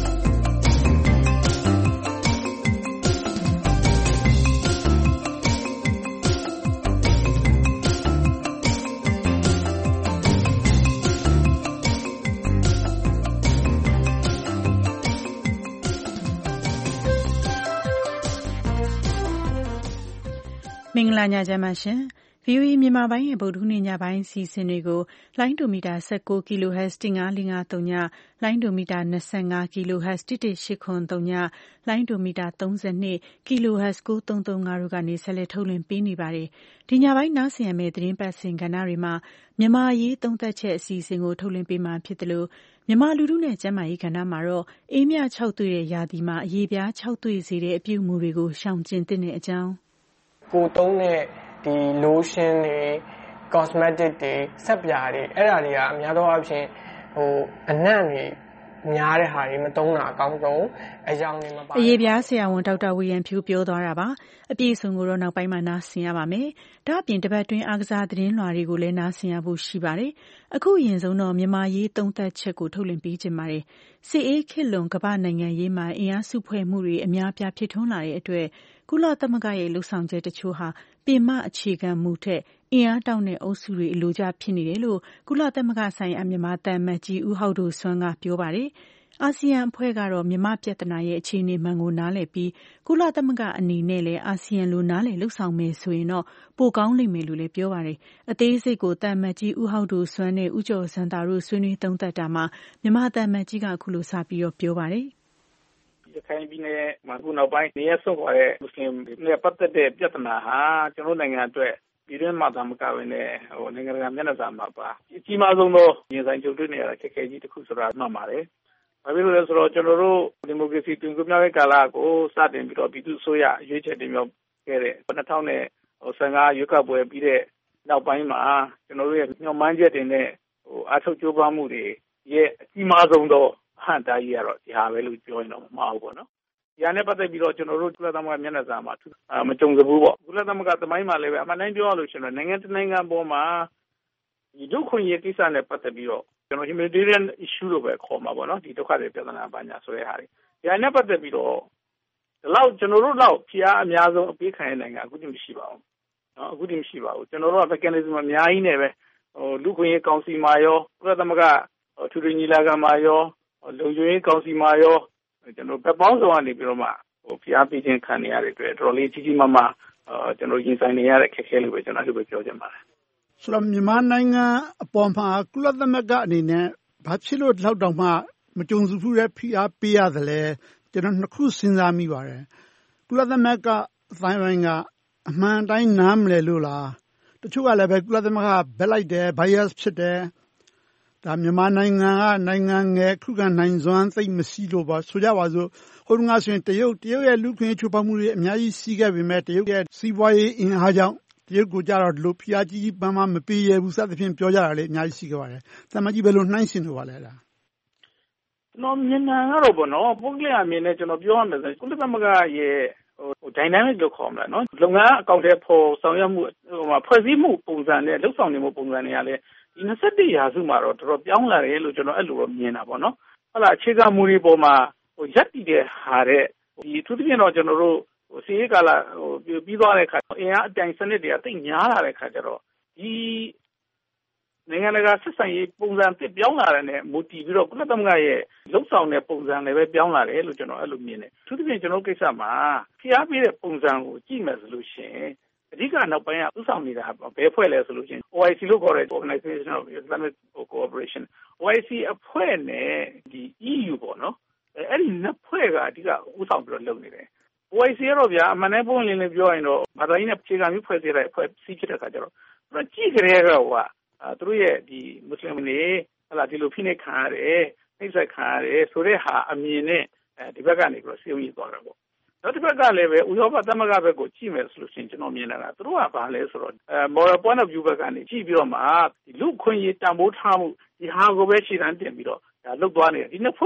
မင်္ဂလာညချမ်းပါရှင်။ ဗွီအိုအေမြန်မာပိုင်းရဲ့ဗုဒ္ဓဟူးနေ့ညပိုင်းအစီအစဉ်တွေကိုလိုင်းဒိုမီတာ၁၉ kHz ၁၅၄၅၃ည၊လိုင်းဒိုမီတာ၂၅ kHz ၁၁၈၇၃ည၊လိုင်းဒိုမီတာ၃၂ kHz ၉၃၃၅တို့ကနေဆက်လက်ထုတ်လွှင့်ပေးနေပါတယ်။ဒီညပိုင်းနားဆင်ရမယ့်သတင်းပတ်စဉ်ကဏ္ဍတွေမှာမြန်မာအရေးသုံးသပ်ချက်အစီအစဉ်ကိုထုတ်လွှင့်ပေးမှာဖြစ်တယ်လို့မြန်မာလူထုနဲ့ကျန်းမာရေးကဏ္ဍမှာတော့အေးမြခြောက်သွေ့တဲ့ရာသီမှာအရေပြားခြောက်သွေ့စေတဲ့အပြုအမူတွေကိုရှောင်ကျဉ်သင့်တဲ့အကြောင်းကိုသုံးတဲ့ဒီ lotion တွေ cosmetic တွေဆက်ပြာတွေအဲ့ဒါတွေကအများသောအားဖြင့်ဟိုအနံ့တွေများတဲ့ဟာတွေမသုံးတာအကောင်းဆုံးအကြောင်းတွေမပါအရေးပြားဆရာဝန်ဒေါက်တာဝီယံဖြူပြောသွားတာပါအပြည့်အစုံကိုတော့နောက်ပိုင်းမှာနားဆင်ရပါမယ်ဒါအပြင်တပတ်တွင်းအားကစားသတင်းလွှာတွေကိုလည်းနားဆင်ရဖို့ရှိပါတယ်အခုအရင်ဆုံးတော့မြန်မာရေးသုံးသပ်ချက်ကိုထုတ်လွှင့်ပေးခြင်းပါတယ်စစ်အေးခေတ်လွန်ကမ္ဘာနိုင်ငံရေးမှာအင်အားစုဖွဲ့မှုတွေအများပြားဖြစ်ထွန်းလာတဲ့အတွက်ကုလသမဂ္ဂရဲ့လှုပ်ဆောင်ချက်တချို့ဟာပင်မအခြေခံမူထက်အင်အားတောင့်တဲ့အုပ်စုတွေအလိုကျဖြစ်နေတယ်လို့ကုလသမဂ္ဂဆိုင်ရာမြန်မာသံအမတ်ကြီးဦးဟောက်ဒိုဆွမ်းကပြောပါတယ်အာဆီယံအဖွဲ့ကတော့မြန်မာပြဿနာရဲ့အခြေအနေမှန်ကိုနားလည်ပြီးကုလသမဂ္ဂအနေနဲ့လည်းအာဆီယံလိုနားလည်လှုပ်ဆောင်မယ်ဆိုရင်တော့ပိုကောင်းလိမ့်မယ်လို့လည်းပြောပါတယ်အသေးစိတ်ကိုသံအမတ်ကြီးဦးဟောက်ဒိုဆွမ်းနဲ့ဦးကျော်စံတာတို့ဆွေးနွေးသုံးသပ်တာမှာမြန်မာသံအမတ်ကြီးကအခုလိုစပြီးတော့ပြောပါတယ်ရခိုင်ပြည်နယ်မှာခုနောက်ပိုင်းနေရဆုံးသွားတဲ့မွတ်စလင်တွေပတ်သက်တဲ့ပြဿနာဟာကျွန်တော်နိုင်ငံအတွက်ပြည်တွင်းမှာသာမကဘဲနဲ့ဟိုနိုင်ငံတကာမျက်နှာစာမှာပါအကြီးမားဆုံးသောရင်ဆိုင်ကြုံတွေ့နေရတဲ့ခက်ခဲကြီးတစ်ခုဆိုတာမှန်ပါတယ်။ဘာဖြစ်လို့လဲဆိုတော့ကျွန်တော်တို့ဒီမိုကရေစီတွင်ကူးမြောက်ရေးကာလကိုစတင်ပြီးတော့ပြည်သူ့အစိုးရရွေးချယ်တင်မြှောက်ခဲ့တဲ့၂၀၁၅ရွေးကောက်ပွဲပြီးတဲ့နောက်ပိုင်းမှာကျွန်တော်တို့ရဲ့ညှော်မှန်းချက်တွေနဲ့ဟိုအားထုတ်ကြိုးပမ်းမှုတွေရဲ့အကြီးမားဆုံးသောဟန်တာကြီးကတော့ဒီဟာပဲလို့ပြောရင်တော့မမှားဘူးပေါ့နော်။ဒီဟာနဲ့ပတ်သက်ပြီးတော့ကျွန်တော်တို့ကုလသမဂ္ဂမျက်နှာစာမှာမကြုံစဘူးပေါ့။ကုလသမဂ္ဂသမိုင်းမှာလည်းပဲအမှန်တိုင်းပြောရလို့ရှိရင်နိုင်ငံတစ်နိုင်ငံပေါ်မှာဒီဒုက္ခရေးကိစ္စနဲ့ပတ်သက်ပြီးတော့ကျွန်တော် humanitarian issue လို့ပဲခေါ်မှာပေါ့နော်ဒီဒုက္ခတွေပြဿနာပါညာဆိုတဲ့ဟာတွေဒီဟာနဲ့ပတ်သက်ပြီးတော့ဒီလောက်ကျွန်တော်တို့တော့ဖိအားအများဆုံးအပေးခံရတဲ့နိုင်ငံအခုတည်းမရှိပါဘူး။နော်အခုတည်းမရှိပါဘူး။ကျွန်တော်တို့က mechanism အများကြီးနဲ့ပဲဟိုလူခွင့်ရေးကောင်စီမှာရောကုလသမဂ္ဂထူထူညီလာခံမှာရောလုံခြုံရေးကောင်စီမှာရောကျွန်တော်ပတ်ပေါင်းဆောင်ကနေပြီးတော့မှဟိုဖိအားပေးခြင်းခံနေရတဲ့အတွက်တော်တော်လေးကြီးကြီးမားမားအာကျွန်တော်ရင်ဆိုင်နေရတဲ့ခက်ခဲလို့ပဲကျွန်တော်အဲ့လိုပဲပြောချင်ပါတယ်ဆိုတော့မြန်မာနိုင်ငံအပေါ်မှာကုလသမဂ္ဂအနေနဲ့ဘာဖြစ်လို့လောက်တောင်မှမကြုံစဖူးတဲ့ဖိအားပေးရသလဲကျွန်တော်နှစ်ခုစဉ်းစားမိပါတယ်ကုလသမဂ္ဂအတိုင်းအပိုင်းကအမှန်တိုင်းနားမလဲလို့လားတချို့ကလည်းပဲကုလသမဂ္ဂဘက်လိုက်တယ် bias ဖြစ်တယ်ဒါမြန်မာနိုင်ငံကနိုင်ငံငယ်ခုခံနိုင်စွမ်းသိမ့်မရှိလို့ပါဆိုကြပါစို့ဟိုတုန်းကဆိုရင်တရုတ်တရုတ်ရဲ့လူခွင့်ချိုးဖောက်မှုတွေအများကြီးရှိခဲ့ပေမဲ့တရုတ်ရဲ့စီးပွားရေးအင်အားကြောင့်တရုတ်ကိုကြတော့ဒီလိုဖိအားကြီးကြီးပန်းပန်းမပေးရဘူးစသဖြင့်ပြောကြတာလေအများကြီးရှိခဲ့ပါတယ်တမကြီးဘယ်လိုနှိုင်းရှင်လို့ပါလဲလားကျွန်တော်မြန်မာကတော့ဗောနော်ပုဂ္ဂလိကအမြင်နဲ့ကျွန်တော်ပြောရမယ်ဆိုကုလသမဂ္ဂရဲ့ဟို dynamic လို့ခေါ်မှာနော်လုပ်ငန်းအကောင့်ထဲပေါ်ဆောင်ရွက်မှုဟိုမှာဖွဲ့စည်းမှုပုံစံနဲ့လှုပ်ဆောင်နေမှုပုံစံတွေကလည်းဒီ၂၁ရာစုမှာတော့တော်တော်ပြောင်းလာတယ်လို့ကျွန်တော်အဲ့လိုတော့မြင်တာပေါ့နော်ဟုတ်လားအခြေခံမူတွေပေါ်မှာဟိုရက်တည်တဲ့ဟာတဲ့ဒီသူတစ်ပြင်းတော့ကျွန်တော်တို့ဟိုစီရေးကာလဟိုပြီးသွားတဲ့ခါအင်အားအတိုင်စနစ်တွေကတိတ်များလာတဲ့ခါကျတော့ဒီနိုင်ငံတကာဆက်ဆံရေးပုံစံတစ်ပြောင်းလာတဲ့နဲ့မူတည်ပြီးတော့ကုလသမဂ္ဂရဲ့လှုပ်ဆောင်တဲ့ပုံစံလည်းပဲပြောင်းလာတယ်လို့ကျွန်တော်အဲ့လိုမြင်တယ်သူတစ်ပြင်းကျွန်တော်ကိစ္စမှာဖိအားပေးတဲ့ပုံစံကိုကြည့်မယ်ဆိုလို့ရှိရင်အဓိကနောက်ပိုင်းကဥဆောင်နေတာဘယ်ဖွဲ့လဲဆိုလို့ရှိရင် O I C လို့ခေါ်တဲ့ Organization of Islamic Cooperation O I C အဖွဲ့နဲ့ဒီ E U ပေါ့နော်အဲ့ဒီနှစ်ဖွဲ့ကအဓိကဥဆောင်ပြီးတော့လုပ်နေတယ် O I C ရောဗျာအမှန်တည်းပုံလင်းလေးပြောရင်တော့ဘာသာရေးနဲ့အခြေခံပြီးဖွဲ့စည်းတဲ့အဖွဲ့စီးဖြစ်တဲ့အခါကျတော့သူကကြည့်ကြတဲ့ကဟိုကသူတို့ရဲ့ဒီမွတ်စလင်တွေဟလာဒီလိုဖိနှိပ်ခံရတယ်နှိပ်စက်ခံရတယ်ဆိုတဲ့ဟာအမြင်နဲ့ဒီဘက်ကနေပြီးတော့စီယုံကြီးသွားတာပေါ့နောက်တစ်ဘက်ကလည်းပဲဥရောပသမဂ္ဂဘက်ကိုကြည့်မယ်ဆိုလို့ရှိရင်ကျွန်တော်မြင်လာတာသူတို့ကဘာလဲဆိုတော့အဲ moral point of view ဘက်ကနေကြည့်ပြီးတော့မှဒီလူခွင့်ရေးတန်ဖိုးထားမှုဒီဟာကိုပဲခြေတန်းတင်ပြီးတော့ဒါလုတ်သွားနေတယ်ဒီနှစ်ဖွဲ့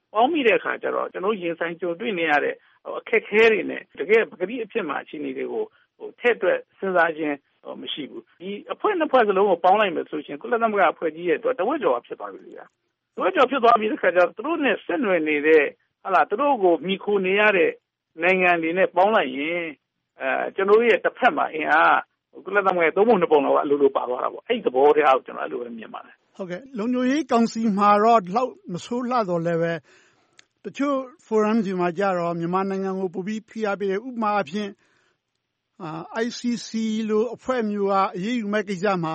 ပေါင်းမိတဲ့အခါကျတော့ကျွန်တော်ရင်ဆိုင်ကြုံတွေ့နေရတဲ့အခက်အခဲတွေနဲ့တကယ်ပကတိအဖြစ်မှာအခြေအနေတွေကိုဟိုထည့်တွက်စဉ်းစားခြင်းမရှိဘူးဒီအဖွဲ့နှစ်ဖွဲ့စလုံးကိုပေါင်းလိုက်မယ်ဆိုရင်ကုလသမဂ္ဂအဖွဲ့ကြီးရဲ့အတွက်တဝက်ကျော်ဖြစ်သွားပြီဗျာတဝက်ကျော်ဖြစ်သွားပြီတဲ့ခါကျတော့သူတို့နဲ့ဆက်နွယ်နေတဲ့ဟာလာသူတို့ကိုမိခိုနေရတဲ့နိုင်ငံတွေနဲ့ပေါင်းလိုက်ရင်အဲကျွန်တော်ရဲ့တစ်ဖက်မှာအင်အားကုလသမဂ္ဂရဲ့သုံးပုံနှစ်ပုံလောက်အလိုလိုပါသွားတာပေါ့အဲ့ဒီသဘောတရားကိုကျွန်တော်အဲ့လိုပဲမြင်ပါတယ်ဟုတ်ကဲ့လုံခြုံရေးကောင်စီမှာတော့လောက်မဆိုးလှတော့လည်းပဲတချို့ forum တွေမှာကြတော့မြန်မာနိုင်ငံကိုပိုပြီးဖိအားပေးတယ်ဥပမာအဖြစ်အာ I C C လို့အဖွဲ့မျိုးကအရေးယူမဲ့ကိစ္စမှာ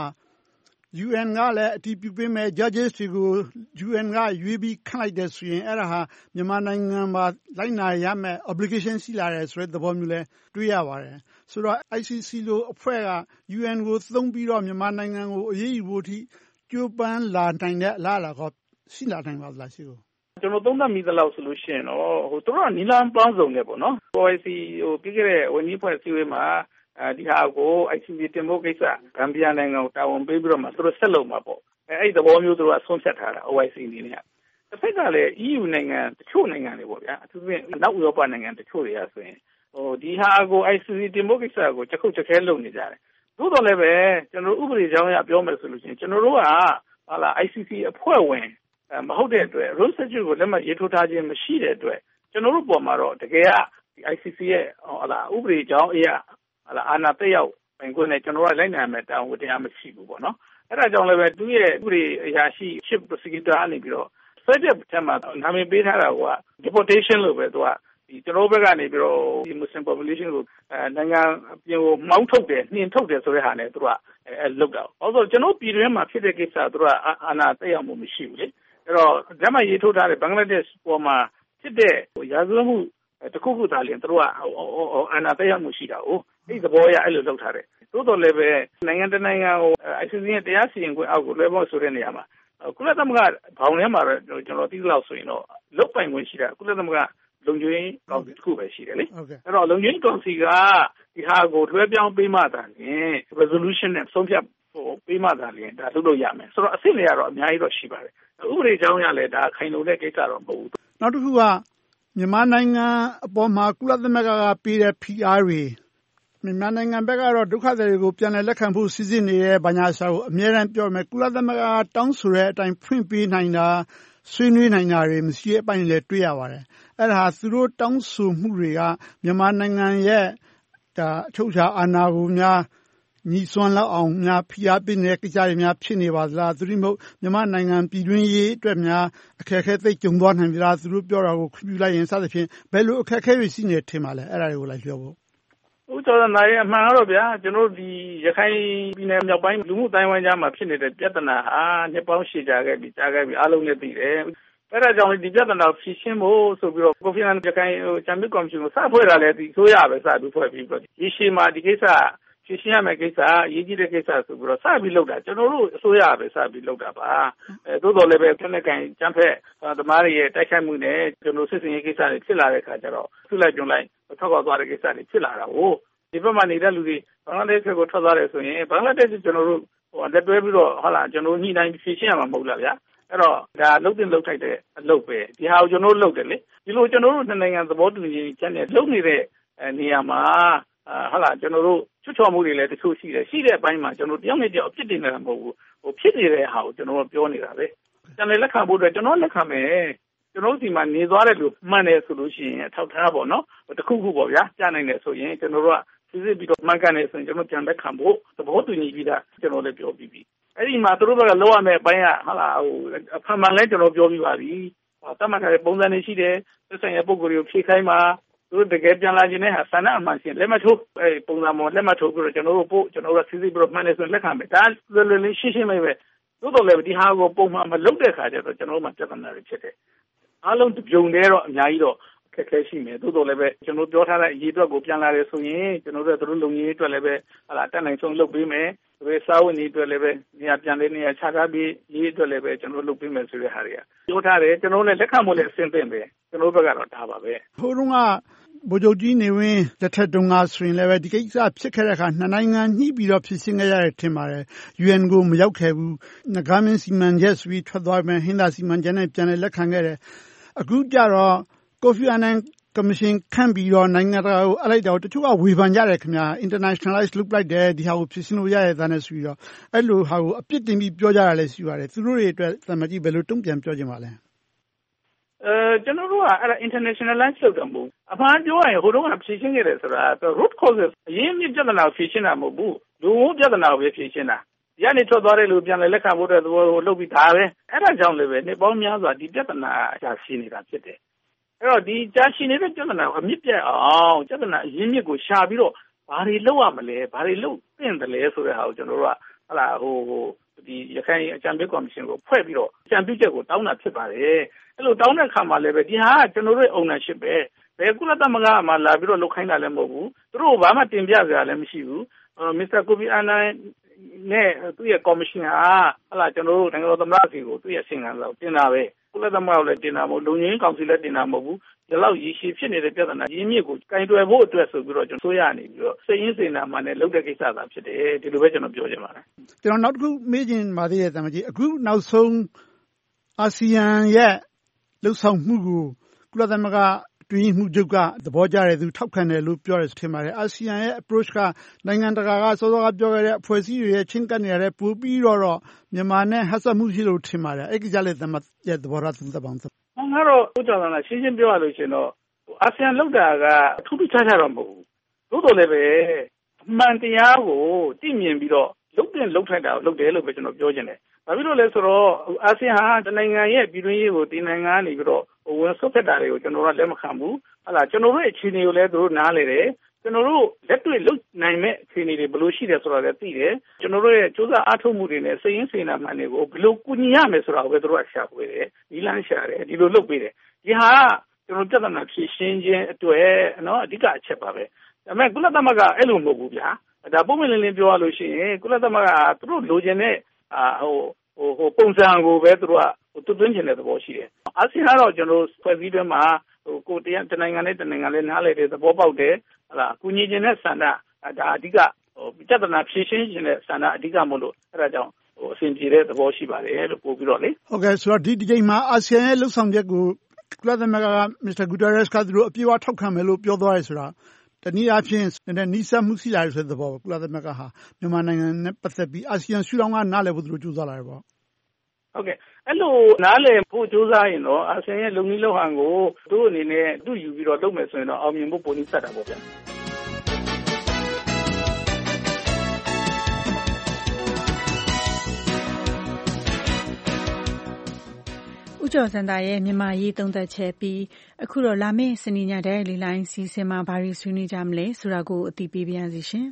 U N ကလည်းအတည်ပြုပေးမဲ့ judges တွေကို U N ကရွေးပြီးခန့်လိုက်တယ်ဆိုရင်အဲ့ဒါဟာမြန်မာနိုင်ငံမှာလိုက်နာရမယ့် obligation ရှိလာတယ်ဆိုတဲ့သဘောမျိုးလဲတွေ့ရပါတယ်ဆိုတော့ I C C လို့အဖွဲ့က U N ကိုသုံးပြီးတော့မြန်မာနိုင်ငံကိုအရေးယူဖို့အထိကြိုးပမ်းလာနိုင်တဲ့အလားအလာကရှိလာနိုင်ပါသလားရှိကိုကျွန်တော်သုံးသပ်မိသလောက်ဆိုလို့ရှိရင်တော့ဟိုတို့ကနီလန်ပေါင်းစုံနဲ့ပေါ့နော် O I C ဟိုပြီးခဲ့တဲ့ဝန်ကြီးဖွဲ့စည်းဝေးမှာအဲဒီဟာကို I C C တင်ဖို့ကိစ္စဂမ်ဘီယာနိုင်ငံကိုတာဝန်ပေးပြီးတော့မှသူတို့ဆက်လုပ်မှာပေါ့အဲအဲ့ဒီသဘောမျိုးသူတို့ကဆုံးဖြတ်ထားတာ O I C အနေနဲ့တစ်ဖက်ကလည်း E U နိုင်ငံတချို့နိုင်ငံတွေပေါ့ဗျာအထူးသဖြင့်နောက်ဥရောပနိုင်ငံတချို့တွေကဆိုရင်ဟိုဒီဟာကို I C C တင်ဖို့ကိစ္စကိုချက်ခုတ်ချက်ခဲလုပ်နေကြတယ်သို့တော်လည်းပဲကျွန်တော်ဥပဒေကြောင်းအရပြောမယ်ဆိုလို့ရှိရင်ကျွန်တော်တို့ကဟာလာ I C C အဖွဲ့ဝင်မဟုတ်တဲ့အတွက် rule statute ကိုလက်မှတ်ရေးထိုးထားခြင်းမရှိတဲ့အတွက်ကျွန်တော်တို့ပေါ်မှာတော့တကယ်က I C C ရဲ့ဟာလာဥပဒေကြောင်းအရဟာလာအာဏာတက်ရောက်ပိုင်ခွင့်နဲ့ကျွန်တော်တို့လိုက်နိုင်မယ်တာဝန်တရားမရှိဘူးပေါ့နော်အဲ့ဒါကြောင့်လည်းပဲသူရဲ့ဥပဒေအရာရှိ chief prosecutor အနေပြီးတော့ federal ထဲမှာနာမည်ပေးထားတာက deportation လို့ပဲသူကဒီကျွန်တော်ဘက်ကနေပြီးတော့ဒီ Muslim population ကိုအဲနိုင်ငံပြင်ကိုမှောက်ထုတ်တယ်နှင်ထုတ်တယ်ဆိုတဲ့ဟာနဲ့သူကအဲလောက်တာ။အဲဆိုကျွန်တော်ပြည်တွင်းမှာဖြစ်တဲ့ကိစ္စသူကအာဏာတက်ရောက်မှုမရှိဘူးလေ။အဲ့တော့ဓမ္မရေးထိုးထားတဲ့ဘင်္ဂလားဒေ့ရှ်ပေါ်မှာဖြစ်တဲ့ရာဇဝတ်မှုတခုခုသာလျှင်သူကအာဏာတက်ရောက်မှုရှိတာ哦။အဲ့ဒီသဘောအရအဲ့လိုလုပ်ထားတယ်။သို့တော်လည်းပဲနိုင်ငံတနိုင်ငံကို I C C ရဲ့တရားစီရင်ခွင့်အောက်ကိုလွှဲဖို့ဆိုတဲ့နေရာမှာကုလသမဂ္ဂဘောင်ထဲမှာတော့ကျွန်တော်သိလောက်ဆိုရင်တော့လုတ်ပိုင်ခွင့်ရှိတာကုလသမဂ္ဂလုံခြုံရေးကောင်စီတစ်ခုပဲရှိတယ်လေအဲ့တော့လုံခြုံရေးကောင်စီကဒီဟာကိုလွှဲပြောင်းပေးမှသာလျှင် resolution နဲ့ဆုံးဖြတ်ဖို့ပေးမှသာလျှင်ဒါလုပ်လို့ရမယ်ဆိုတော့အဆင့်တွေကတော့အများကြီးတော့ရှိပါတယ်ဥပဒေကြောင်းရလဲဒါခိုင်လုံတဲ့ကိစ္စတော့မဟုတ်ဘူးနောက်တစ်ခုကမြန်မာနိုင်ငံအပေါ်မှာကုလသမဂ္ဂကပေးတဲ့ P R တွေမြန်မာနိုင်ငံဘက်ကတော့ဒုက္ခသည်တွေကိုပြန်လည်လက်ခံဖို့စီစဉ်နေတဲ့ဗညာစာကိုအများအားပြောမယ်ကုလသမဂ္ဂကတောင်းဆိုတဲ့အတိုင်းဖွင့်ပေးနိုင်တာဆွေးနွေးနိုင်တာတွေမရှိတဲ့အပိုင်းလည်းတွေ့ရပါတယ်အဲ့ဒါသူတို့တောင်းဆိုမှုတွေကမြန်မာနိုင်ငံရဲ့ဒါအချုပ်အခြာအာဏာကိုများညီစွမ်းလောက်အောင်များဖိအားပေးနေတဲ့ကိစ္စတွေများဖြစ်နေပါသလားသူတို့မဟုတ်မြန်မာနိုင်ငံပြည်တွင်းရေးအတွက်များအခက်အခဲသိကြုံသွားနိုင်ကြလားသူတို့ပြောတာကိုခွင့်ပြုလိုက်ရင်စသဖြင့်ဘယ်လိုအခက်အခဲတွေရှိနေထင်ပါလဲအဲ့ဒါတွေကိုလိုက်ပြောဖို့ဦးကျော်နိုင်ရဲ့အမှန်ကတော့ဗျာကျွန်တော်ဒီရခိုင်ပြည်နယ်မြောက်ပိုင်းလူမှုတိုင်းဝိုင်းကြားမှာဖြစ်နေတဲ့ပြဿနာဟာနှစ်ပေါင်းရှည်ကြာခဲ့ပြီကြာခဲ့ပြီအားလုံးလည်းသိတယ်အဲ့ဒါကြောင့်ဒီပြဿနာကိုဖြေရှင်းဖို့ဆိုပြီးတော့ကိုဖီအာနန်ရခိုင်ချမ်ပီယံကော်မရှင်ကိုစဖွဲ့တာလည်းဒီဆိုရပဲစပြီးဖွဲ့ပြီးတော့ဒီရှေ့မှာဒီကိစ္စဖြေရှင်းရမယ့်ကိစ္စအရေးကြီးတဲ့ကိစ္စဆိုပြီးတော့စပြီးလုပ်တာကျွန်တော်တို့အစိုးရပဲစပြီးလုပ်တာပါအဲသို့တော်လည်းပဲပြည်내ကန်ကျန်းဖက်သမားတွေရဲ့တိုက်ခိုက်မှုနဲ့ကျွန်တော်စစ်စင်ရေးကိစ္စတွေဖြစ်လာတဲ့အခါကျတော့သူ့လိုက်ကြုံလိုက်ထောက်ပေါက်သွားတဲ့ကိစ္စတွေဖြစ်လာတာကိုဒီဘက်မှာနေတဲ့လူတွေဘင်္ဂလားဒေ့ရှ်ကိုထွက်သွားတယ်ဆိုရင်ဘင်္ဂလားဒေ့ရှ်ကျွန်တော်တို့ဟိုလက်တွဲပြီးတော့ဟုတ်လားကျွန်တော်ညှိနှိုင်းဖြေရှင်းရမှာမဟုတ်လားဗျာအဲ့တော့ဒါလုတ်တင်လုတ်ထိုက်တဲ့အလုပ်ပဲဒီဟာကိုကျွန်တော်တို့လုပ်တယ်လေဒီလိုကျွန်တော်တို့နိုင်ငံသဘောတူညီချက်နဲ့လုပ်နေတဲ့နေရာမှာဟုတ်လားကျွန်တော်တို့ချွတ်ချော်မှုတွေလည်းတချို့ရှိတယ်ရှိတဲ့အပိုင်းမှာကျွန်တော်တယောက်နဲ့တယောက်အဖြစ်တင်နေတာမဟုတ်ဘူးဟိုဖြစ်နေတဲ့ဟာကိုကျွန်တော်ပြောနေတာပဲကျန်တဲ့လက်ခံဖို့အတွက်ကျွန်တော်လက်ခံမယ်ကျွန်တော်ဒီမှာနေသွားတယ်လို့မှန်တယ်ဆိုလို့ရှိရင်ထောက်ထားပေါ့နော်တခုခုပေါ့ဗျာကြားနိုင်တယ်ဆိုရင်ကျွန်တော်တို့ကစစ်စစ်ပြီးတော့မှန်ကန်တယ်ဆိုရင်ကျွန်တော်ပြန်လက်ခံဖို့သဘောတူညီပြီးသားကျွန်တော်လည်းပြောပြီးပြီအဲ့ဒီမှာသူတို့ကလောက်ရမယ့်အပိုင်းကဟာလာဟိုအဖန်မှန်လဲကျွန်တော်ပြောပြီးပါပြီဟောတတ်မှတ်ထားတဲ့ပုံစံတွေရှိတယ်သက်ဆိုင်ရာပုံကိုယ်တွေကိုဖြည့်ခိုင်းမှာသူတို့တကယ်ပြန်လာခြင်းနဲ့ဟာဆန္ဒအမှန်ရှင်လက်မထိုးအဲ့ပုံစံပေါ်လက်မထိုးပြီးတော့ကျွန်တော်တို့ပို့ကျွန်တော်တို့စစ်စစ်ပြီးတော့မှန်တယ်ဆိုရင်လက်ခံမယ်ဒါလွယ်လွယ်လေးရှင်းရှင်းပဲပဲသို့တော်လည်းဒီဟာကိုပုံမှန်မလုပ်တဲ့ခါကျတော့ကျွန်တော်တို့မှပြဿနာတွေဖြစ်တယ်အားလုံးပြုံနေတော့အများကြီးတော့ခက်ခဲရှိမယ်သို့တော်လည်းပဲကျွန်တော်ပြောထားတဲ့အရေးအတွက်ကိုပြန်လာတယ်ဆိုရင်ကျွန်တော်တို့တို့လုံရေးအတွက်လည်းပဲဟာလာတက်နိုင်ဆုံးလုပ်ပေးမယ်ဒီစာဝန်ကြီးအတွက်လည်းပဲနေရာပြန်လေးနေရာခြားထားပြီးရေးအတွက်လည်းပဲကျွန်တော်လုပ်ပေးမယ်ဆိုတဲ့ဟာတွေကပြောထားတယ်ကျွန်တော်လည်းလက်ခံဖို့လည်းအဆင်သင့်ပဲကျွန်တော်ဘက်ကတော့ဒါပါပဲဟိုတုန်းကဗိုလ်ချုပ်ကြီးနေဝင်းလက်ထက်တုန်းကဆိုရင်လည်းပဲဒီကိစ္စဖြစ်ခဲ့တဲ့အခါနှစ်နိုင်ငံညှိပြီးတော့ဖြစ်ရှင်းခဲ့ရတယ်ထင်ပါတယ် U N ကိုမရောက်ခဲ့ဘူးငကားမင်းစီမံချက်ဆိုပြီးထွက်သွားမယ်ဟင်းသာစီမံချက်နဲ့ပြန်လည်လက်ခံခဲ့တယ်အခုကြတော့ Kofi Annan Commission ခန့်ပြီးတော့နိုင်ငံတကာကိုအလိုက်တော့တချို့ကဝေဖန်ကြတယ်ခင်ဗျာ internationalize လုပ်လိုက်တယ်ဒီဟာကိုဖြစ်ရှင်းလို့ရရတဲ့နဲ့ဆိုပြီးတော့အဲ့လိုဟာကိုအပြစ်တင်ပြီးပြောကြတာလည်းရှိပါတယ်သူတို့တွေအတွက်သံမကြီးဘယ်လိုတုံ့ပြန်ပြောကြမှာလဲအဲကျွန်တော်တို့ကအဲ့ဒါ internationalize လုပ်တယ်မဟုတ်အမှန်ပြောရရင်ဟိုတုန်းကဖြေရှင်းခဲ့တယ်ဆိုတာ root causes အရင်းမြစ်ပြဿနာကိုဖြေရှင်းတာမဟုတ်ဘူးလူမှုပြဿနာကိုပဲဖြေရှင်းတာဒီကနေထွက်သွားတဲ့လူပြန်လဲလက်ခံဖို့တဲ့သဘောကိုလုပ်ပြီးဒါပဲအဲ့ဒါကြောင့်လည်းပဲနှစ်ပေါင်းများစွာဒီပြဿနာအကြာရှင်းနေတာဖြစ်တယ်အဲ့တော့ဒီကြာရှည်နေတဲ့ပြဿနာကိုအမြင့်ပြတ်အောင်ပြဿနာအရင်းမြစ်ကိုရှာပြီးတော့ဘာတွေလုပ်ရမလဲဘာတွေလုပ်သင့်တယ်လဲဆိုတဲ့ဟာကိုကျွန်တော်တို့ကဟလာဟိုဟိုဒီရခိုင်အကြံပေးကော်မရှင်ကိုဖွဲ့ပြီးတော့အကြံပြုချက်ကိုတောင်းတာဖြစ်ပါတယ်အဲ့လိုတောင်းတဲ့အခါမှာလည်းပဲဒီဟာကကျွန်တော်တို့ ownership ပဲဘယ်ကုလသမဂ္ဂမှာလာပြီးတော့လုပ်ခိုင်းတာလည်းမဟုတ်ဘူးသူတို့ဘာမှတင်ပြကြလည်းမရှိဘူးမစ္စတာကိုဖီအာနန်နဲ့သူ့ရဲ့ကော်မရှင်ဟာဟလာကျွန်တော်တို့နိုင်ငံတော်သမ္မတစီကိုသူ့ရဲ့အစီအစဉ်ကိုတင်တာပဲကုလသမဂ္ဂကိုလည်းတင်တာမဟုတ်လုံခြုံရေးကောင်စီလည်းတင်တာမဟုတ်ဘူးဒီလောက်ရည်ရှိဖြစ်နေတဲ့ပြဿနာရင်းမြစ်ကိုကင်တွယ်ဖို့အတွက်ဆိုပြီးတော့ကျွန်တော်ဆိုရနေပြီးတော့စိတ်ရင်းစေနာမှနဲ့လုပ်တဲ့ကိစ္စသာဖြစ်တယ်ဒီလိုပဲကျွန်တော်ပြောချင်ပါတယ်ကျွန်တော်နောက်တစ်ခုမေးချင်ပါသေးတယ်တမကြီးအခုနောက်ဆုံးအာဆီယံရဲ့လှုပ်ဆောင်မှုကိုကုလသမဂ္ဂတွင်းမှုချုပ်ကသဘောကျတယ်သူထောက်ခံတယ်လို့ပြောတယ်ထင်ပါတယ်အာဆီယံရဲ့ approach ကနိုင်ငံတကာကစောစောကပြောခဲ့တဲ့အဖွဲ့အစည်းတွေရဲ့ချင်းကပ်နေရတဲ့ပို့ပြီးတော့မြန်မာနဲ့ဟပ်ဆက်မှုရှိလို့ထင်ပါတယ်အဲ့ဒီကြလည်းသမရဲ့သဘောထားသုံးသပ်ပါအောင်ငါတော့ဥကြတာလားရှင်းရှင်းပြောရလို့ရှင်တော့အာဆီယံလောက်တာကအထူးထူးခြားခြားတော့မဟုတ်ဘူးသို့တော်လည်းပဲအမှန်တရားကိုသိမြင်ပြီးတော့လုတ်တင်လုတ်ထိုက်တာကိုလုပ်တယ်လို့ပဲကျွန်တော်ပြောချင်တယ်ဘာဖြစ်လို့လဲဆိုတော့အာဆီယံဟာတနိုင်ငံရဲ့ပြည်တွင်းရေးကိုဒီနိုင်ငံကနေပြီးတော့ဝင်ဆုတ်ဖက်တာတွေကိုကျွန်တော်တို့လက်မခံဘူးဟာလားကျွန်တော်တို့ရဲ့အခြေအနေကိုလည်းသူတို့နားလေတယ်ကျွန်တော်တို့လက်တွေ့လုတ်နိုင်မဲ့အခြေအနေတွေဘယ်လိုရှိတယ်ဆိုတာလည်းသိတယ်ကျွန်တော်တို့ရဲ့စူးစမ်းအားထုတ်မှုတွေနဲ့စိတ်ရင်းစေနာမှန်တွေကိုဘယ်လိုကူညီရမယ်ဆိုတာကိုပဲသူတို့ကရှာဖွေတယ်ဒီလမ်းရှာတယ်ဒီလိုလုပ်ပေးတယ်ဒီဟာကျွန်တော်ပြဿနာဖြေရှင်းခြင်းအတွက်နော်အဓိကအချက်ပါပဲဒါပေမဲ့ကုလသမဂ္ဂအဲ့လိုမဟုတ်ဘူးဗျာဒါပုံမှန်လင်းလင်းပြောရလို့ရှိရင်ကုလသမဂ္ဂကသူတို့လိုချင်တဲ့အာဟိုဟိုဟိုပုံစံကိုပဲသူတို့ကသူသွင်းချင်တဲ့သဘောရှိတယ်အာဆီယံကတော့ကျွန်တော်ဖွဲ့စည်းတွင်းမှာဟိုကိုတရားတနိုင်ငံနဲ့တနိုင်ငံနဲ့နားလည်တဲ့သဘောပေါက်တယ်ဟလာအကူညီခြင်းတဲ့ဆန္ဒဒါအဓိကဟိုပြဿနာဖြေရှင်းခြင်းတဲ့ဆန္ဒအဓိကမို့လို့အဲ့ဒါကြောင့်ဟိုအစဉ်ပြေတဲ့သဘောရှိပါတယ်လို့ပို့ပြီးတော့လေဟုတ်ကဲ့ဆိုတော့ဒီဒီချိန်မှာအာဆီယံရဲ့လှုပ်ဆောင်ချက်ကိုကုလသမဂ္ဂကမစ္စတာဂူတာရက်စ်ကသူတို့အပြည့်အဝထောက်ခံမယ်လို့ပြောသွားတယ်ဆိုတာတနည်းအားဖြင့်နီးစပ်မှုရှိလာတဲ့ဆိုတဲ့သဘောကုလသမဂ္ဂဟာမြန်မာနိုင်ငံနဲ့ပတ်သက်ပြီးအာဆီယံရှုထောင့်ကနားလည်ဖို့သူတို့ကြိုးစားလာတယ်ပေါ့ဟုတ်ကဲ့အဲ့လိုနားလည်ဖို့ကြိုးစားရင်တော့အာဆီယံရဲ့လုံနည်းလုံဟန်ကိုသူ့အနေနဲ့သူ့ယူပြီးတော့လုပ်မယ်ဆိုရင်တော့အောင်မြင်ဖို့ပုံစံဆက်တာပေါ့ဗျာဦးကျော်စံတာရဲ့မြန်မာရေးသုံးသက်ချက်ပြီးအခုတော့လာမယ့်စနေညတဲ့လေလိုင်းစီစဉ်မှာဘာတွေဆွေးနွေးကြမလဲဆိုတာကိုအသိပေးပါရစေရှင်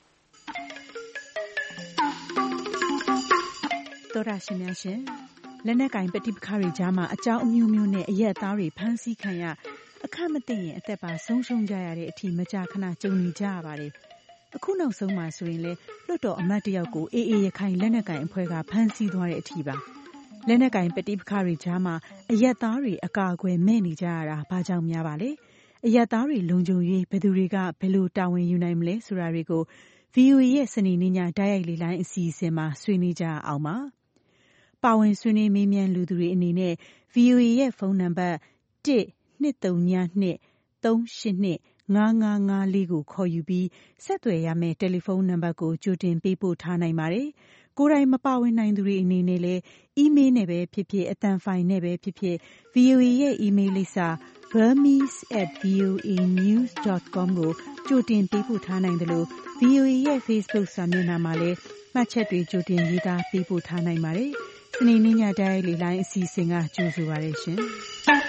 တော်ရရှိများရှင်လက်နက်ကင်ပဋိပက္ခတွေကြားမှာအကြောင်းအမျိုးမျိုးနဲ့အရက်သားတွေဖမ်းဆီးခံရအခက်မသိရင်အသက်ပါဆုံးရှုံးကြရတဲ့အထိမကြာခဏကြုံနေကြရပါတယ်အခုနောက်ဆုံးမှာဆိုရင်လေလွတ်တော်အမတ်တယောက်ကိုအေးအေးရခိုင်လက်နက်ကင်အဖွဲ့ကဖမ်းဆီးသွားတဲ့အထိပါလက်နက်ကင်ပဋိပက္ခတွေကြားမှာအရက်သားတွေအကာအကွယ်မဲ့နေကြရတာဘာကြောင့်များပါလဲအရက်သားတွေလုံခြုံရေးဘယ်သူတွေကဘယ်လိုတာဝန်ယူနိုင်မလဲဆိုတာတွေကို ဗီအိုအေ ရဲ့စနေနေ့ညတိုက်ရိုက်လေလိုင်းအစီအစဉ်မှာဆွေးနွေးကြအောင်ပါပါဝင်ဆွေးနွေးမေးမြန်းလူသူတွေအနေနဲ့ ဗီအိုအေ ရဲ့ဖုန်းနံပါတ်one two three two three eight two five five five fourကိုခေါ်ယူပြီးဆက်သွယ်ရမယ့်တယ်လီဖုန်းနံပါတ်ကိုကြိုတင်ပေးပို့ထားနိုင်ပါတယ်ကိုယ်တိုင်မပါဝင်နိုင်သူတွေအနေနဲ့လည်းအီးမေးလ်နဲ့ပဲဖြစ်ဖြစ်အသံဖိုင်နဲ့ပဲဖြစ်ဖြစ် ဗီအိုအေ ရဲ့အီးမေးလ်လိပ်စာ burmese at voa news dot com ကိုကြိုတင်ပေးပို့ထားနိုင်တယ်လို့ ဗီအိုအေ ရဲ့ Facebook စာမျက်နှာမှာလည်းမှတ်ချက်တွေကြိုတင်ရေးသားပေးပို့ထားနိုင်ပါတယ်။စနေနေ့ညတိုင်းလေလိုင်းအစီအစဉ်ကကြိုဆိုပါရရှင်။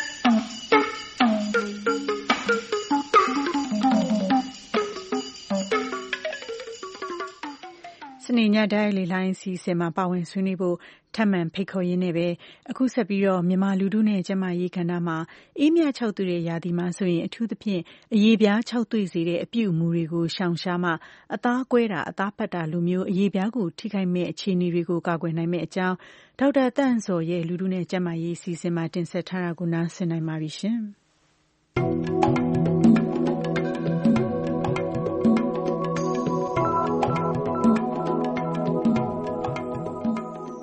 စနေညတိုင်းလေလိုင်းအစီအစဉ်မှာပါဝင်ဆွေးနွေးဖို့ထပ်မံဖိတ်ခေါ်ရင်းနဲ့ပဲအခုဆက်ပြီးတော့မြန်မာလူထုနဲ့ကျန်းမာရေးကဏ္ဍမှာအေးမြခြောက်သွေ့တဲ့ရာသီမှာဆိုရင်အထူးသဖြင့်အရေပြားခြောက်သွေ့စေတဲ့အပြုအမူတွေကိုရှောင်ရှားမှအသားကွဲတာအသားပတ်တာလိုမျိုးအရေပြားကိုထိခိုက်မဲ့အခြေအနေတွေကိုကာကွယ်နိုင်မဲ့အကြောင်းဒေါက်တာတန့်စော်ရဲ့လူထုနဲ့ကျန်းမာရေးအစီအစဉ်မှာတင်ဆက်ထားတာကိုနားဆင်နိုင်ပါပြီရှင်။အ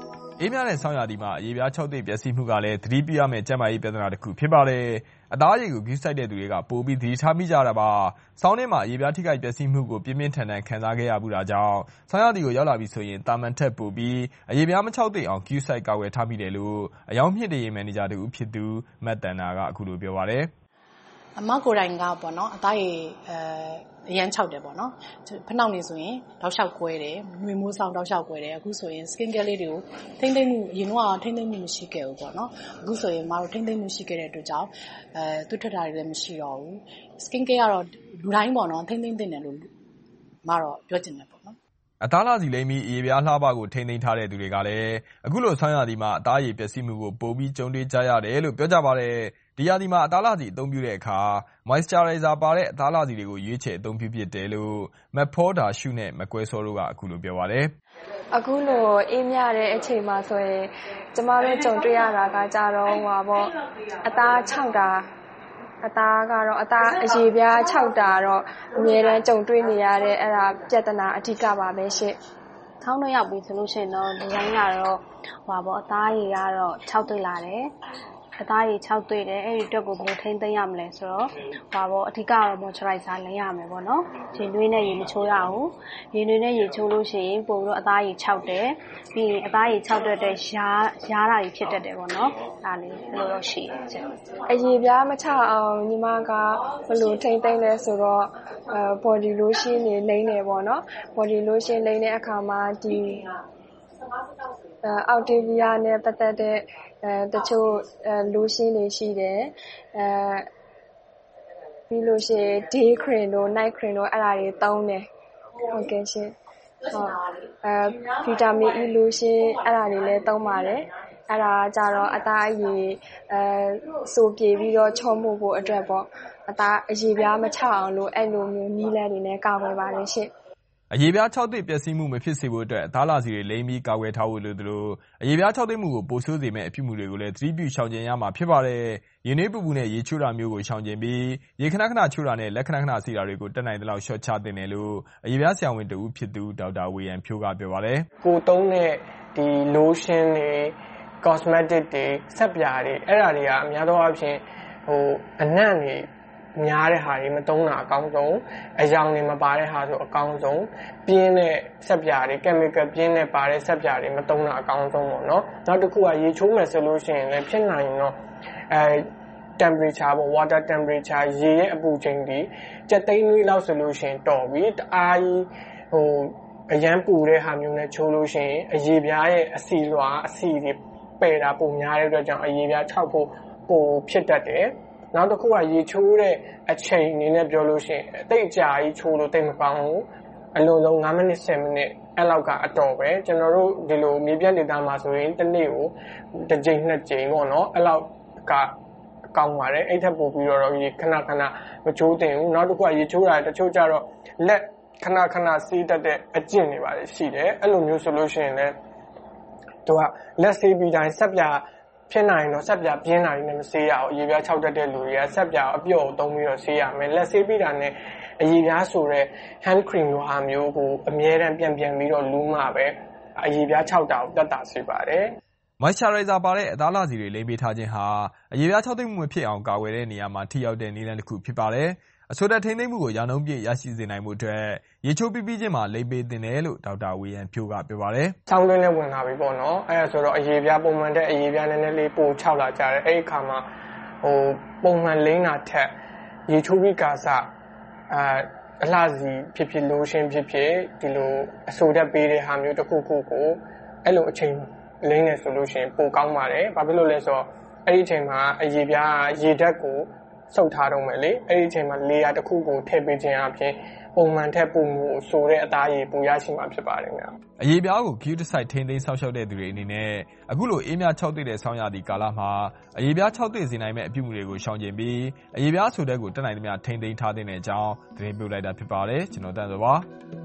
အေးမြတဲ့ဆောင်းရာသီမှာအရေပြားခြောက်သွေ့ပျက်စီးမှုကလည်းသတိပြုရမယ့်ကျန်းမာရေးပြဿနာတစ်ခုဖြစ်ပါတယ်။အသားအရည်ကိုဂရုစိုက်တဲ့သူတွေကပိုပြီးသတိထားမိကြတာပါ။ဆောင်းထဲမှာအရေပြားထိခိုက်ပျက်စီးမှုကိုပြင်းပြင်းထန်ထန်ခံစားခဲ့ရမှုတာကြောင့်ဆောင်းရာသီကိုရောက်လာပြီဆိုရင်တာမန်ထက်ပိုပြီးအရေပြားမခြောက်သွေ့အောင်ဂရုစိုက်ကာကွယ်ထားမိတယ်လို့အယောင်မြင့်တရေမန်နေဂျာတူဖြစ်သူမတ်တန်နာကအခုလိုပြောပါတယ်။အမကိုယ်တိုင်ကပေါ့နော်အသားရည်အဲအရန်ခြောက်တယ်ပေါ့နော်ဖနှောက်နေဆိုရင်တောက်လျှောက်ကွဲတယ်မြွေမိုးဆောင်တောက်လျှောက်ကွဲတယ်အခုဆိုရင် skin care လေးတွေကိုထိမ့်သိမ့်မှုအရင်တော့ထိမ့်သိမ့်မှုမရှိခဲ့ဘူးပေါ့နော်အခုဆိုရင်မတို့ထိမ့်သိမ့်မှုရှိခဲ့တဲ့အတွက်ကြောင့်အဲသူ့ထွက်တာတွေလည်းမရှိတော့ဘူး skin care ကတော့လူတိုင်းပေါ့နော်ထိမ့်သိမ့်သိတယ်လို့မတော့ပြောချင်တယ်ပေါ့နော်အသားလာစီလိမ့်ပြီးအရေပြားလှပကိုထိမ့်သိမ်းထားတဲ့သူတွေကလည်းအခုလိုဆောင်းရာသီမှာအသားရည်ပျက်စီးမှုကိုပိုပြီးကြုံတွေ့ကြရတယ်လို့ပြောကြပါတယ်ဒီရာသီမှာအသားလာစီအသုံးပြုတဲ့အခါ moisturizer ပါတဲ့အသားလာစီတွေကိုရွေးချယ်အသုံးပြုဖြစ်တယ်လို့မက်ဖောဒါရှုနဲ့မကွဲစောတို့ကအခုလိုပြောပါတယ်အခုလိုအေးမြတဲ့အချိန်မှာဆိုရင်ကျမတို့ကြုံတွေ့ရတာကကြတော့ဟိုပါပေါ့အသားခြောက်တာအသားကတော့အသားအရေပြားခြောက်တာတော့အများတန်းကြုံတွေ့နေရတဲ့အဲ့ဒါပြဿနာအဓိကပါပဲရှင့်။ခေါင်းတော့ရောက်ပြီဆိုလို့ရှိရင်တော့ဒီတိုင်းကတော့ဟိုပါပေါ့အသားရည်ကတော့ခြောက်သွေ့လာတယ်။အသားရည်ခြောက်သွေ့တယ်အဲ့ဒီအတွက်ကိုဘယ်လိုထိန်းသိမ်းရမလဲဆိုတော့ဟိုပါပေါ့အဓိကတော့ moisturizer လင်းရမယ်ပေါ့နော်။ရေနွေးနဲ့ရေမချိုးရဘူး။ရေနွေးနဲ့ရေချိုးလို့ရှိရင်ပို့ပြီးတော့အသားရည်ခြောက်တယ်။ပြီးရင်အသားရည်ခြောက်တဲ့ရားရားတာတွေဖြစ်တတ်တယ်ပေါ့နော်။ဒါလေးဘယ်လိုတော့ရှိတယ်။အရေပြားမချအောင်ညီမကဘယ်လိုထိန်းသိမ်းလဲဆိုတော့အဲ body lotion တွေလိမ့်နေပေါ့နော် body lotion လိမ့်တဲ့အခါမှာဒီအဲအောက်တီဗီယာနဲ့ပတ်သက်တဲ့အဲတချို့အဲ lotion တွေရှိတယ်အဲပြီးလို့ရှိရင် day cream တို့ night cream တို့အဲ့ဒါတွေသုံးတယ်ဟုတ်ကဲ့ရှင်ဟုတ်အဲ vitamin E lotion အဲ့ဒါတွေလည်းသုံးပါတယ်အဲ့ဒါကြတော့အသားအရည်အဲစိုးပြေပြီးတော့ချောမှုဖို့အတွက်ပေါ့အသားအရည်ပြားမချအောင်လို့အဲ့လိုမျိုးနီးလန်းနေနဲ့ကာကွယ်ပါတယ်ရှင့်အရေပြားခြောက်သွေ့ပျက်စီးမှုမဖြစ်စေဖို့အတွက်အသားလာစီတွေလိမ့်ပြီးကာကွယ်ထားဖို့လိုသလိုအရေပြားခြောက်သွေ့မှုကိုပိုဆိုးစေမယ့်အဖြစ်မှုတွေကိုလည်းသတိပြုရှောင်ကျဉ်ရမှာဖြစ်ပါတယ်။ရေနွေးပူပူနဲ့ရေချိုးတာမျိုးကိုရှောင်ကျဉ်ပြီးရေခဏခဏချိုးတာနဲ့လက်ခဏခဏစီတာတွေကိုတက်နိုင်သလောက်လျှော့ချသင့်တယ်လို့အရေပြားဆရာဝန်တူဖြစ်သူဒေါက်တာဝေယံဖြိုးကပြောပါတယ်။ကိုသုံးတဲ့ဒီ lotion တွေ cosmetic တွေဆက်ပြာတွေအဲ့ဒါတွေကအများသောအားဖြင့်ဟိုအနံ့တွေများတဲ့ဟာတွေမသုံးတာအကောင်းဆုံးအယောင်တွေမပါတဲ့ဟာဆိုအကောင်းဆုံးပြင်းတဲ့ဆက်ပြာတွေ chemical ပြင်းတဲ့ပါတဲ့ဆက်ပြာတွေမသုံးတာအကောင်းဆုံးပေါ့နော်နောက်တစ်ခုကရေချိုးမယ်ဆိုလို့ရှိရင်လည်းဖြစ်နိုင်တော့အဲ temperature ပေါ့ water temperature ရေရဲ့အပူချိန်ဒီကြက်သိန်းလေးလောက်ဆိုလို့ရှိရင်တော်ပြီတအားကြီးဟိုအရန်ပူတဲ့ဟာမျိုးနဲ့ချိုးလို့ရှိရင်အရေပြားရဲ့အစီလွှာအစီတွေပယ်တာပုံများတဲ့အတွက်ကြောင့်အရေပြားခြောက်ဖို့ပိုဖြစ်တတ်တယ်နောက်တစ်ခုကရေချိုးတဲ့အချိန်အနေနဲ့ပြောလို့ရှိရင်အသိအကြာကြီးချိုးလို့တိတ်မကောင်းဘူးအလုံးလုံး၅မိနစ်၁၀မိနစ်အဲ့လောက်ကအတော်ပဲကျွန်တော်တို့ဒီလိုမြေပြန့်ဒေသမှာဆိုရင်တစ်နေ့ကိုတစ်ကြိမ်နှစ်ကြိမ်ပေါ့နော်အဲ့လောက်ကကောင်းပါတယ်အဲ့ထက်ပိုပြီးတော့ရေခဏခဏမချိုးတင်ဘူးနောက်တစ်ခုကရေချိုးတာတချို့ကြတော့လက်ခဏခဏစီးတတ်တဲ့အကျင့်တွေပါရှိတယ်အဲ့လိုမျိုးဆိုလို့ရှိရင်လည်းသူကလက်ဆေးပြီးတိုင်းဆက်ပြဖြစ်နိုင်တော့ဆက်ပြပြင်းတာတွေနဲ့မဆေးရအောင်အရေပြားခြောက်တတ်တဲ့လူတွေကဆက်ပြအပြုတ်သုံးပြီးတော့ဆေးရမယ်လက်ဆေးပြီးတာနဲ့အရေပြားဆိုတဲ့ hand cream လိုဟာမျိုးကိုအမြဲတမ်းပြန်ပြန်ပြီးတော့လူးမှပဲအရေပြားခြောက်တာကိုတက်တာစေပါတယ် moisturizer ပါတဲ့အသားလာစီတွေလိမ့်ပေးထားခြင်းဟာအရေပြားခြောက်သွေ့မှုမဖြစ်အောင်ကာကွယ်တဲ့နေရာမှာထိရောက်တဲ့နည်းလမ်းတစ်ခုဖြစ်ပါတယ်အဆိုတဲ့ထိန်းသိမ်းမှုကိုရာနှုန်းပြည့်ရရှိစေနိုင်မှုအတွက်ရေချိုးပြီးပြီးချင်းမှာလိမ့်ပေးသင့်တယ်လို့ဒေါက်တာဝေယံဖြိုးကပြောပါတယ်။ဆောင်းတွင်းနဲ့ဝင်လာပြီပေါ့နော်။အဲဒါဆိုတော့အရေပြားပုံမှန်တဲ့အရေပြားနည်းနည်းလေးပိုခြောက်လာကြတယ်။အဲဒီအခါမှာဟိုပုံမှန်လိမ့်တာထက်ရေချိုးပြီးကာစအဲအလှစီဖြစ်ဖြစ်လိုရှင်းဖြစ်ဖြစ်ဒီလိုအဆိုတက်ပေးတဲ့ဟာမျိုးတစ်ခုခုကိုအဲ့လိုအချိန်လိမ့်နေဆိုလို့ရှိရင်ပိုကောင်းပါတယ်။ဘာဖြစ်လို့လဲဆိုတော့အဲ့ဒီအချိန်မှာအရေပြားရေဓာတ်ကိုစုပ်ထားတော့မယ်လေအဲ့ဒီအချိန်မှာလေယာတစ်ခုကိုထည့်ပေးခြင်းအပြင်ပုံမှန်ထက်ပုံမှုဆိုတဲ့အသားရည်ပူရရှိမှာဖြစ်ပါတယ်ခင်ဗျာအရေပြားကို Q တစ်ဆိုင်ထိန်းသိမ်းဆောက်ရှောက်တဲ့သူတွေအနေနဲ့အခုလိုအေးမြခြောက်သွေ့တဲ့ဆောင်းရာသီကာလမှာအရေပြားခြောက်သွေ့စေနိုင်မဲ့အပြုအမူတွေကိုရှောင်ကျဉ်ပြီးအရေပြားဆိုတဲ့ကိုတက်နိုင်သမျှထိန်းသိမ်းထားတဲ့အကြောင်းသတင်းပြုလိုက်တာဖြစ်ပါတယ်ကျွန်တော်တန်းစောပါ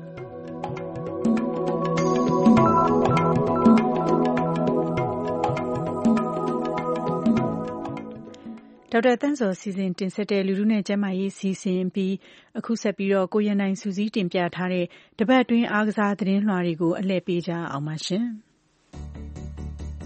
ဒေါက်တာတန်းစောစီစဉ်တင်ဆက်တဲ့လူလူနဲ့ကျန်းမာရေးစီစဉ်ပြီးအခုဆက်ပြီးတော့ကိုရန်နိုင်စူးစီးတင်ပြထားတဲ့တပတ်အတွင်းအားကစားသတင်းလွှာတွေကိုအလှည့်ပေးကြအောင်ပါရှင်။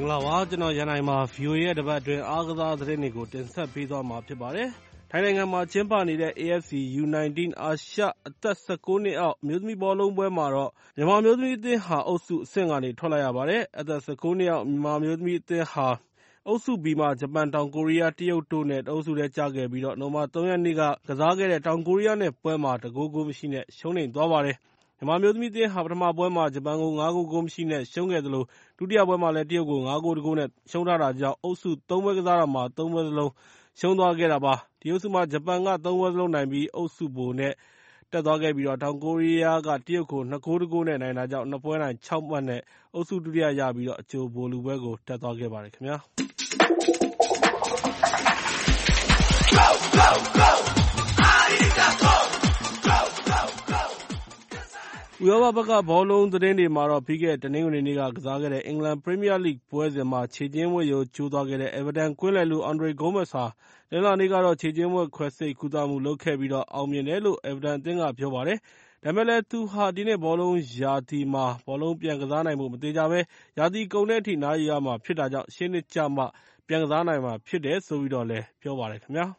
င်္ဂလာပါကျွန်တော်ရန်နိုင်မှာ ဗီအိုအေ ရဲ့တပတ်အတွင်းအားကစားသတင်းတွေကိုတင်ဆက်ပေးသွားမှာဖြစ်ပါတယ်။ထိုင်းနိုင်ငံမှာကျင်းပနေတဲ့ အေ အက်ဖ် စီ ယူ နာইনটিন အာရှအသက် ၁၉ နှစ်အောက်အမျိုးသမီးဘောလုံးပွဲမှာတော့မြန်မာအမျိုးသမီးအသင်းဟာအုပ်စုအဆင့်ကနေထွက်လာရပါတယ်။အသက် ၁၉ နှစ်အောက်မြန်မာအမျိုးသမီးအသင်းဟာအုပ်စု B မှာဂျပန်၊တောင်ကိုရီးယား၊တရုတ်တို့နဲ့တအုပ်စုထဲကျခဲ့ပြီးနိုဝင်ဘာ ၃ ရက်နေ့ကကစားခဲ့တဲ့တောင်ကိုရီးယားနဲ့ပွဲမှာတဂိုးဂိုးမရှိနဲ့ရှုံးနိမ့်သွားပါတယ်။မြန်မာအမျိုးသမီးအသင်းဟာပထမပွဲမှာဂျပန်ကိုငါးဂိုးဂိုးမရှိနဲ့ရှုံးခဲ့သလိုဒုတိယပွဲမှာလည်းတရုတ်ကိုငါးဂိုး၁ဂိုးနဲ့ရှုံးထားတာကြောင့်အုပ်စုသုံးပွဲကစားတာမှာသုံးပွဲစလုံးရှုံးသွားခဲ့တာပါ။ဒီအုပ်စုမှာဂျပန်ကသုံးပွဲစလုံးနိုင်ပြီးအုပ်စုဗိုလ်နဲ့တက်သွားခဲ့ပြီးတောင်ကိုရီးယားကတရုတ်ကိုနှစ်ဂိုး၁ဂိုးနဲ့နိုင်တာကြောင့်နှစ်ပွဲနိုင်ခြောက်မှတ်နဲ့အုပ်စုဒုတိယရပြီးအကြိုဗိုလ်လုပွဲကိုတက်သွားခဲ့ပါတယ်ခင်ဗျာ။ဥရောပဘက်ကဘောလုံးသတင်းတွေမှာတော့ပြီးခဲ့တဲ့တနင်္ဂနွေနေ့ကကစားခဲ့တဲ့အင်္ဂလန်ပရီးမီးယားလိဂ်ပွဲစဉ်မှာခြေကျင်းဝတ်ရုံကျိုးသွားခဲ့တဲ့အဲဗာတန်ကွင်းလယ်လူအန်ဒရေဂိုးမက်စ်ဟာတနင်္လာနေ့ကတော့ခြေကျင်းဝတ်ခွဲစိတ်ကုသမှုလုပ်ခဲ့ပြီးအောင်မြင်တယ်လို့အဲဗာတန်အသင်းကပြောပါတယ်။ဒါပေမဲ့လည်းသူဟာဒီနှစ်ဘောလုံးရာသီမှာဘောလုံးပြန်ကစားနိုင်ဖို့မသေချာဘဲရာသီကုန်တဲ့အထိနားယူရမှာဖြစ်တာကြောင့်ရှေ့နှစ်ကျမှပြန်ကစားနိုင်မှာဖြစ်တယ်ဆိုပြီးတော့လည်းပြောပါတယ်ခင်ဗျာ။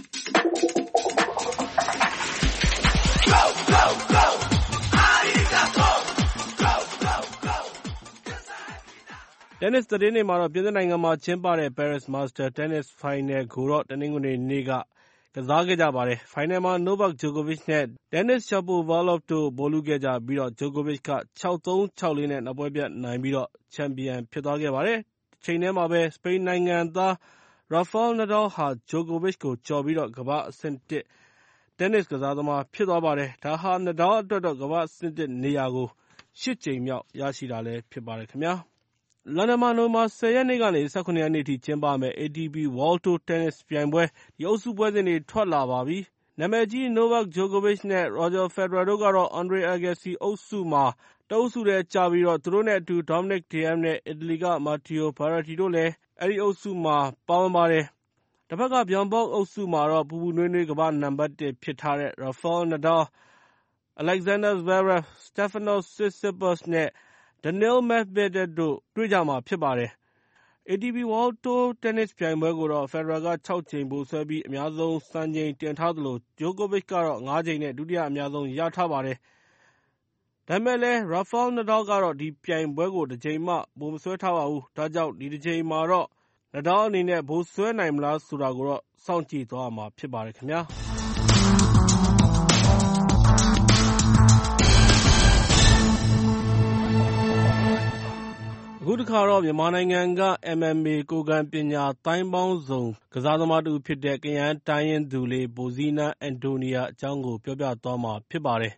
တင်းနစ်သတင်းတွေမှာတော့ပြင်သစ်နိုင်ငံမှာကျင်းပတဲ့ Paris Master Tennis Final ကိုတော့တနင်္ဂနွေနေ့ကကစားခဲ့ကြပါတယ်။ ဖိုင်နယ်မှာ Novak Djokovic နဲ့ Denis Shapovalov တို့ဗိုလ်လုခဲ့ကြပြီး Djokovic က ခြောက်-သုံး၊ ခြောက်-လေး နဲ့နှစ်ပွဲပြတ်နိုင်ပြီးချန်ပီယံဖြစ်သွားခဲ့ပါတယ်။တချိန်တည်းမှာပဲစပိန်နိုင်ငံသား Rafael Nadal ဟာ Djokovic ကိုကျော်ပြီးကမ္ဘာ့အဆင့်တစ်တင်းနစ်ကစားသမားဖြစ်သွားပါတယ်။ဒါဟာ Nadal အတွက်တော့ကမ္ဘာ့အဆင့်တစ်နေရာကိုရှစ်ကြိမ်မြောက်ရရှိတာလည်းဖြစ်ပါတယ်ခင်ဗျာ။လန်ဒန်မှာနိုဝင်ဘာ ၁၀ ရက်နေ့ကနေ ၁၇ ရက်နေ့အထိကျင်းပမယ့် အေ တီ ပီ World Tour တင်းနစ်ပြိုင်ပွဲအုပ်စုပွဲစဉ်တွေထွက်လာပါပြီ။နာမည်ကြီး Novak Djokovic နဲ့ Roger Federer တို့ကတော့ Andre Agassi အုပ်စုမှာတအုပ်စုထဲကျပြီးသူတို့နဲ့အတူ Dominic Thiem နဲ့ အီတလီက Matteo Berrettini တို့လည်းအဲဒီအုပ်စုမှာပါဝင်ပါတယ်။တဘက်ကဘျောင်ဘောက်အုပ်စုမှာတော့ပူပူနွေးနွေးကမ္ဘာ့နံပါတ်တစ်ဖြစ်ထားတဲ့ Rafael Nadal, Alexander Zverev, Stefanos Tsitsipas နဲ့ Daniil Medvedev တို့တွေ့ကြမှာဖြစ်ပါတယ်။ အေ တီ ပီ World Tour တင်းနစ်ပြိုင်ပွဲကိုတော့ Federer ကခြောက်ကြိမ်ဗိုလ်စွဲပြီးအများဆုံးစံချိန်တင်ထားသလို Djokovic ကတော့ ငါးကြိမ်နဲ့ဒုတိယအများဆုံးရထားပါတယ်။ဒါပေမဲ့လည်း Rafael Nadal ကတော့ဒီပြိုင်ပွဲကိုတကြိမ်မှဗိုလ်မစွဲထားပါဘူး။ဒါကြောင့်ဒီတကြိမ်မှာတော့ Nadal အနေနဲ့ဗိုလ်စွဲနိုင်မလားဆိုတာကိုတော့စောင့်ကြည့်သွားရမှာဖြစ်ပါတယ်ခင်ဗျာ။အခုတခါတော့မြန်မာနိုင်ငံက အမ် အမ် အေ ကိုယ်ခံပညာသိုင်းပေါင်းစုံကစားသမားတဦးဖြစ်တဲ့ကယန်းတိုင်းရင်းသူလေးဘိုဇီးနားအန်တိုနီယာအကြောင်းကိုပြောပြသွားမှာဖြစ်ပါတယ်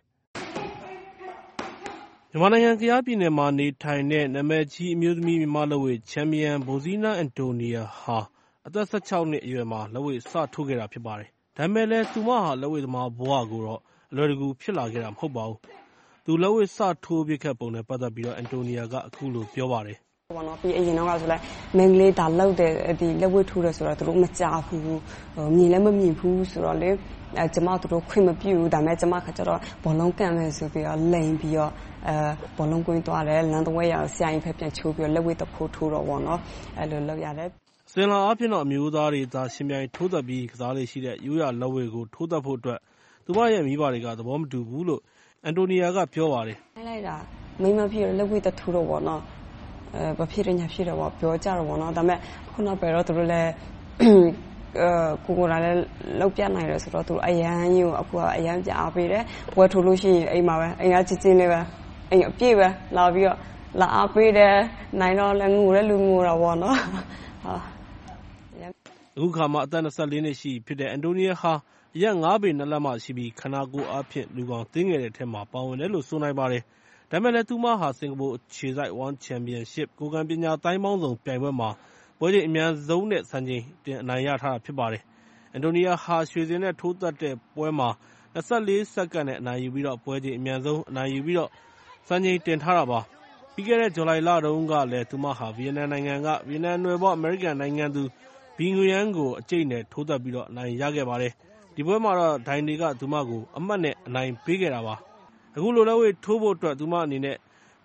။မြန်မာနိုင်ငံကယားပြည်နယ်မှာနေထိုင်တဲ့နာမည်ကြီးအမျိုးသမီးမြန်မာလက်ဝှေ့ချန်ပီယံဘိုဇီးနားအန်တိုနီယာဟာအသက် ၁၆ နှစ်အရွယ်မှာလက်ဝှေ့စထိုးခဲ့တာဖြစ်ပါတယ်။ဒါပေမဲ့လည်းသူမဟာလက်ဝှေ့သမားဘဝကိုတော့အလွယ်တကူဖြစ်လာခဲ့တာမဟုတ်ပါဘူး။သူလက်ဝှေ့စထိုးဖြစ်ခဲ့ပုံနဲ့ပတ်သက်ပြီးအန်တိုနီယာကအခုလိုပြောပါတယ်။ပြီးအရင်တော့ဆိုလိုက်မင်းကလေးဒါလောက်တဲ့ဒီလက်ဝှေ့ထိုးတယ်ဆိုတော့သူတို့မကြောက်ဘူးမြင်လည်းမမြင်ဘူးဆိုတော့လေအဲကျမတို့ခွင့်မပြုဘူးဒါပေမဲ့ကျမကကျတော့ဘောလုံးကန်မယ်ဆိုပြီးတော့လိန်ပြီးတော့အဲဘောလုံးကွင်းသွားတယ်လမ်းတော်ဝဲရဆရာကြီးဖက်ပြန်ချိုးပြီးတော့လက်ဝှေ့တဖိုးထိုးတော့ဗောနော်အဲလိုလုပ်ရတယ်စင်လာအဖြစ်တော့အမျိုးသားတွေသာရှင်ပြိုင်ထိုးသက်ပြီးကစားလေးရှိတဲ့ရိုးရာလက်ဝှေ့ကိုထိုးသက်ဖို့အတွက်သူမရဲ့မိဘတွေကသဘောမတူဘူးလို့အန်တိုနီယာကပြောပါတယ်။လိုက်တာမိမဖြစ်လက်ဝှေ့တထိုးတော့ဗောနော်အဲဘာဖြစ်ရညာဖြစ်တော့ပြောကြတော့ဗောနော်ဒါပေမဲ့ခုနပဲတော့သူတို့လည်းအဲကိုကိုလာလည်းလောက်ပြနိုင်တယ်ဆိုတော့သူအရန်ကြီးကိုအခုကအရန်ပြအားပေးတယ်ပွဲထိုးလို့ရှိရင်အိမ်မှာပဲအိမ်ကချင်းချင်းလေးပဲအိမ်အပြည့်ပဲလာပြီးတော့လာအားပေးတယ်နိုင်တော့လည်းငိုတယ်လူငိုတော့ဗောနော်ဟာအခုခါမှအသက်၂၄နှစ်ရှိဖြစ်တဲ့အန်တိုနီယာဟာအရက်ငါးပေနှစ်လက်မှရှိပြီးခန္ဓာကိုယ်အားဖြင့်လူကောင်သေးငယ်တဲ့ထဲမှာပါဝင်တယ်လို့ဆိုနိုင်ပါတယ်ဒါပေမဲ့လည်းသူမဟာစင်ကာပူအခြေစိုက် One Championship ကိုယ်ခံပညာသိုင်းပေါင်းစုံပြိုင်ပွဲမှာပွဲချိန်အများဆုံးနဲ့စံချိန်တင်အနိုင်ရထားတာဖြစ်ပါတယ်။အန်တိုနီယာဟာရွှေစင်နဲ့ထိုးသက်တဲ့ပွဲမှာ၂၄စက္ကန့်နဲ့အနိုင်ယူပြီးပွဲချိန်အများဆုံးအနိုင်ယူပြီးစံချိန်တင်ထားတာပါ။ပြီးခဲ့တဲ့ဇူလိုင်လတုန်းကလည်းသူမဟာဗီယက်နမ်နိုင်ငံကဗီယက်နမ်နွယ်ဖွားအမေရိကန်နိုင်ငံသူဘီငွေယန်းကိုအကျိတ်နဲ့ထိုးသက်ပြီးအနိုင်ရခဲ့ပါတယ်။ဒီပွဲမှာတော့ဒိုင်တွေကသူမကိုအမှတ်နဲ့အနိုင်ပေးခဲ့တာပါ။အခုလိုလက်ဝှေ့ထိုးဖို့အတွက်သူမအနေနဲ့ဗ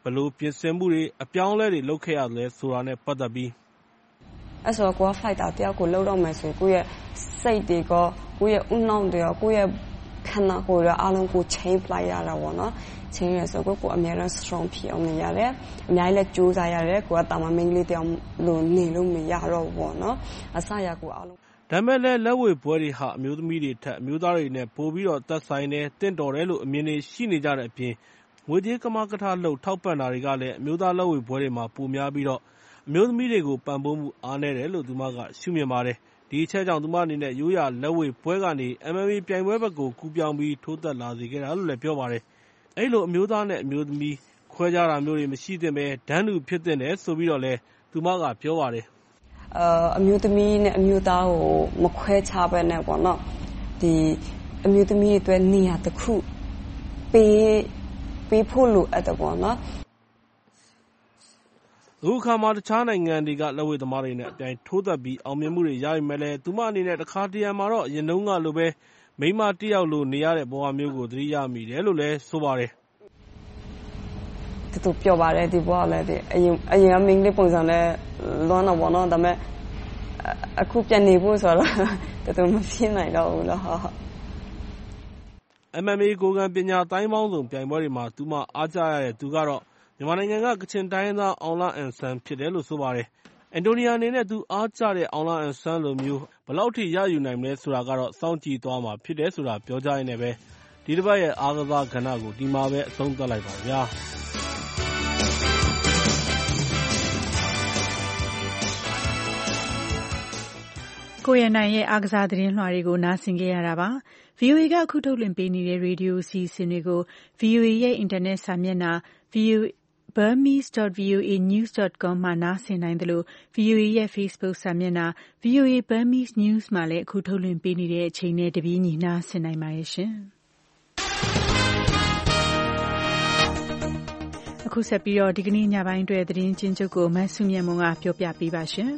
ဘယ်လိုပြင်ဆင်မှုတွေအပြောင်းအလဲတွေလုပ်ခဲ့ရလဲဆိုတာနဲ့ပတ်သက်ပြီးအဲ့ဆိုကိုက fighter တယောက်ကိုလှုပ်တော့မယ်ဆိုကိုယ့်ရဲ့စိတ်တွေကကိုယ့်ရဲ့ဥနှောင်းတွေကိုယ့်ရဲ့ခန္ဓာကိုယ်ရအားလုံးကို change လိုက်ရတာပေါ့နော် change ရဆိုကိုကိုအများနဲ့ strong ဖြစ်အောင်နေရတယ်အများကြီးလည်းကြိုးစားရတယ်ကိုကတာမမင်းလေးတယောက်လို့နေလို့မရတော့ဘူးပေါ့နော်အစရကိုအားလုံးဒါမဲ့လည်းလက်ဝဲပွဲတွေဟာအမျိုးသမီးတွေထက်အမျိုးသားတွေနဲ့ပိုပြီးတော့သက်ဆိုင်တယ်တင့်တော်တယ်လို့အမြင်တွေရှိနေကြတဲ့အပြင်ငွေကြေးကမကထလှုပ်ထောက်ပံ့တာတွေကလည်းအမျိုးသားလက်ဝဲပွဲတွေမှာပိုများပြီးတော့အမျိုးသမီးတွေကိုပံ့ပိုးမှုအားနည်းတယ်လို့သူမကရှုမြင်ပါတယ်ဒီအချက်ကြောင့်သူမအနေနဲ့ရိုးရာလက်ဝဲပွဲကနေ M M A ပြိုင်ပွဲဘက်ကိုကူးပြောင်းပြီးထိုးသက်လာစေခဲ့တာလို့လည်းပြောပါတယ်အဲ့လိုအမျိုးသားနဲ့အမျိုးသမီးခွဲခြားတာမျိုးတွေမရှိသင့်ပဲဒန်းတူဖြစ်သင့်တယ်ဆိုပြီးတော့လည်းသူမကပြောပါတယ်အမျိုးသမီးနဲ့အမျိုးသားကိုမခွဲခြားပဲနဲ့ပေါ့နော်ဒီအမျိုးသမီးတွေအတွက်နေရာတစ်ခုပေးပေးဖို့လိုအပ်တယ်ပေါ့နော်အခုခါမှာတခြားနိုင်ငံတွေကလက်ဝဲသမားတွေနဲ့အပြိုင်ထိုးသက်ပြီးအောင်မြင်မှုတွေရပြီမဲ့လည်းသူမအနေနဲ့တစ်ခါတရံမှာတော့အရင်တုန်းကလိုပဲမိမတယောက်လိုနေရတဲ့ဘဝမျိုးကိုသတိရမိတယ်လို့လည်းဆိုပါတယ်တူပြောပါတယ်ဒီဘဝလည်းဒီအရင်အရင်မင်းလေးပုံစံနဲ့လွမ်းတော့ဘောနော်ဒါပေမဲ့အခုပြန်နေဖို့ဆိုတော့တော်တော်မဖြစ်နိုင်တော့ဘူးလား M M A ကိုယ်ခံပညာတိုင်းပေါင်းစုံပြိုင်ပွဲတွေမှာသူမအားကျရတဲ့သူကတော့မြန်မာနိုင်ငံကကချင်တိုင်းရင်းသားအောင်လအန်ဆန်ဖြစ်တယ်လို့ဆိုပါတယ်အန်တိုနီယာအနေနဲ့သူအားကျတဲ့အောင်လအန်ဆန်လိုမျိုးဘယ်လောက်ထိရယူနိုင်မလဲဆိုတာကတော့စောင့်ကြည့်သွားမှာဖြစ်တယ်ဆိုတာပြောကြရင်းနဲ့ပဲဒီတစ်ပတ်ရဲ့အားကစားကဏ္ဍကိုဒီမှာပဲအဆုံးသတ်လိုက်ပါဗျာကိုရနိုင်ရဲ့အားကစားသတင်းလွှာတွေကိုနားဆင်ကြရတာပါ ဗွီအိုအေကအခုထုတ်လွှင့်ပေးနေတဲ့ရေဒီယိုအစီအစဉ်တွေကို ဗွီအိုအေ ရဲ့အင်တာနက်စာမျက်နှာ burmese dot voa news dot com မှာနားဆင်နိုင်တယ်လို့ ဗွီအိုအေရဲ့ Facebook စာမျက်နှာ ဗွီအိုအေ Burmese News မှာလည်းအခုထုတ်လွှင့်ပေးနေတဲ့အချိန်နဲ့တပြေးညီနားဆင်နိုင်ပါရဲ့ရှင်အခုဆက်ပြီးတော့ဒီကနေ့ညပိုင်းအတွက်သတင်းချင်းချုပ်ကိုမဆုမြတ်မွန်ကပြောပြပေးပါရှင်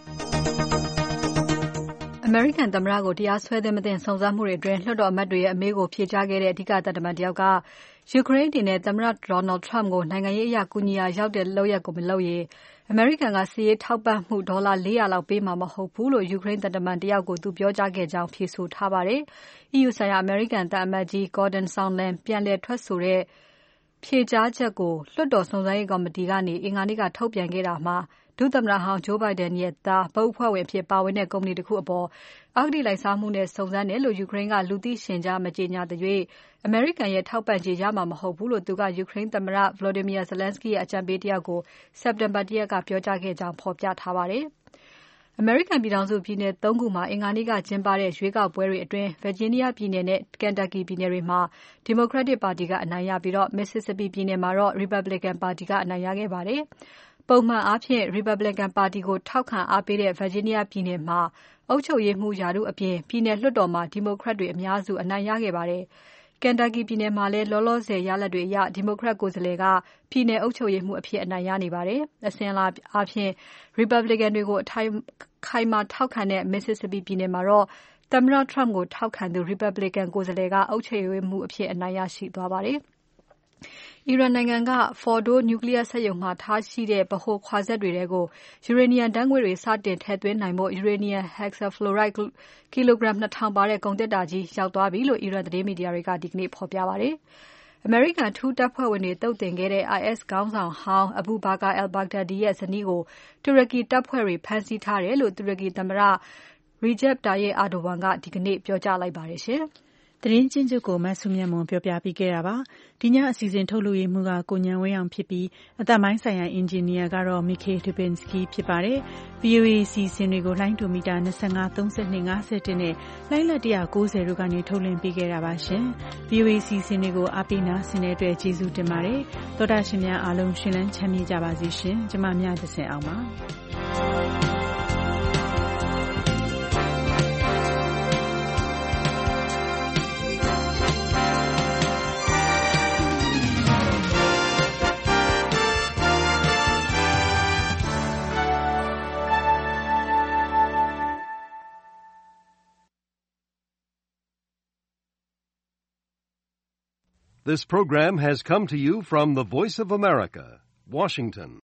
အမေရိကန်သမ္မတကိုတရားစွဲသင့်မသင့်စုံစမ်းမှုတွေအတွင်းလွှတ်တော်အမတ်တွေရဲ့အမေးကိုဖြေကြားခဲ့တဲ့အဓိကသံတမန်တယောက်ကယူကရိန်းအနေနဲ့သမ္မတ Donald Trump ကိုနိုင်ငံရေးအရကူညီရာရောက်တဲ့လုပ်ရပ်ကိုမလုပ်ရင်အမေရိကန်ကစစ်ရေးထောက်ပံ့မှုဒေါ်လာလေးရာလောက်ပေးမှာမဟုတ်ဘူးလို့ယူကရိန်းသံတမန်တယောက်ကိုသူပြောကြားခဲ့ကြောင်းဖြေဆိုထားပါတယ်။ E U ဆိုင်ရာအမေရိကန်သံအမတ်ကြီး Gordon Sondland ပြန်လည်ထွက်ဆိုတဲ့ဖြေကြားချက်ကိုလွှတ်တော်စုံစမ်းရေးကော်မတီကနေအင်္ဂါနေ့ကထုတ်ပြန်ခဲ့တာမှာဒုသမ္မတဟောင်း Joe Biden ရဲ့သားဘုတ်အဖွဲ့ဝင်ဖြစ်ပါဝင်တဲ့ကုမ္ပဏီတစ်ခုအပေါ်အဂတိလိုက်စားမှုနဲ့စုံစမ်းတယ်လို့ယူကရိန်းကလူသိရှင်ကြားမကြေညာသရွေ့အမေရိကန်ရဲ့ထောက်ပံ့ကြေးရမှာမဟုတ်ဘူးလို့သူကယူကရိန်းသမ္မတ Volodymyr Zelensky ရဲ့အကြံပေးတယောက်ကိုစက်တင်ဘာလ ၁ ရက်ကပြောကြားခဲ့ကြောင်းဖော်ပြထားပါတယ်။အမေရိကန်ပြည်ထောင်စုပြည်နယ်သုံးခုမှာအင်္ဂါနေ့ကကျင်းပတဲ့ရွေးကောက်ပွဲတွေအတွင်း Virginia ပြည်နယ်နဲ့ Kentucky ပြည်နယ်တွေမှာ Democratic ပါတီကအနိုင်ရပြီးတော့ Mississippi ပြည်နယ်မှာတော့ Republican ပါတီကအနိုင်ရခဲ့ပါတယ်။ပုံမှန်အားဖြင့် Republican ပါတီကိုထောက်ခံအားပေးတဲ့ Virginia ပြည်နယ်မှာအုပ်ချုပ်ရေးမှူးရာထူးအပြင်ပြည်နယ်လွှတ်တော်မှာ Democrat တွေအများစုအနိုင်ရခဲ့ပါတယ်။ Kentucky ပြည်နယ်မှာလည်းလောလောဆယ်ရလဒ်တွေအရ Democrat ကိုယ်စားလှယ်ကပြည်နယ်အုပ်ချုပ်ရေးမှူးအဖြစ်အနိုင်ရနေပါတယ်။အစဉ်အလာအားဖြင့် Republican တွေကိုအခိုင်အမာထောက်ခံတဲ့ Mississippi ပြည်နယ်မှာတော့သမ္မတ Trump ကိုထောက်ခံသူ Republican ကိုယ်စားလှယ်ကအုပ်ချုပ်ရေးမှူးအဖြစ်အနိုင်ရရှိသွားပါတယ်။အီရန်နိုင်ငံက Fordow နျူကလီးယားစက်ရုံမှာထားရှိတဲ့ဗဟိုခွာစက်တွေထဲကိုယူရေနီယံဓါတ်ငွေ့တွေစတင်ထည့်သွင်းနိုင်ဖို့ယူရေနီယံ hexafluoride ကီလိုဂရမ် နှစ်ထောင်ပါတဲ့ကုန်သေတ္တာကြီးရောက်သွားပြီလို့အီရန်သတင်းမီဒီယာတွေကဒီကနေ့ဖော်ပြပါတယ်။ အမေရိကန်အထူးတပ်ဖွဲ့ဝင်တွေသုတ်သင်ခဲ့တဲ့ I S ခေါင်းဆောင်ဟောင်း Abu Bakr al-Baghdadi ရဲ့ဇနီးကိုတူရကီတပ်ဖွဲ့တွေဖမ်းဆီးထားတယ်လို့တူရကီသမ္မတ Recep Tayyip Erdogan ကဒီကနေ့ပြောကြားလိုက်ပါတယ်ရှင်။သတင်းချင်းချုပ်ကိုမဆုမြတ်မွန်ပြောပြပေးခဲ့တာပါဒီညအစီအစဉ်ထုတ်လုပ်ရေးမှူးကကိုညံဝင်းအောင်ဖြစ်ပြီးအသက်ပိုင်းဆိုင်ရာအင်ဂျင်နီယာကတော့ Mikhail Dubinsky ဖြစ်ပါတယ် V O A အစီအစဉ်တွေကိုလိုင်းတူမီတာ၂၅ ၃၂ ၅၁နဲ့လိုင်းလက်၁၉၀တို့ကနေထုတ်လွှင့်ပေးခဲ့တာပါရှင် V O A အစီအစဉ်တွေကိုအားပေးနားဆင်တဲ့အတွက်ကျေးဇူးတင်ပါတယ်သောတာရှင်များအားလုံးရှင်လန်းချမ်းမြေ့ကြပါစေရှင်ကျမမြတ်သစင်အောင်ပါ This program has come to you from the Voice of America, Washington.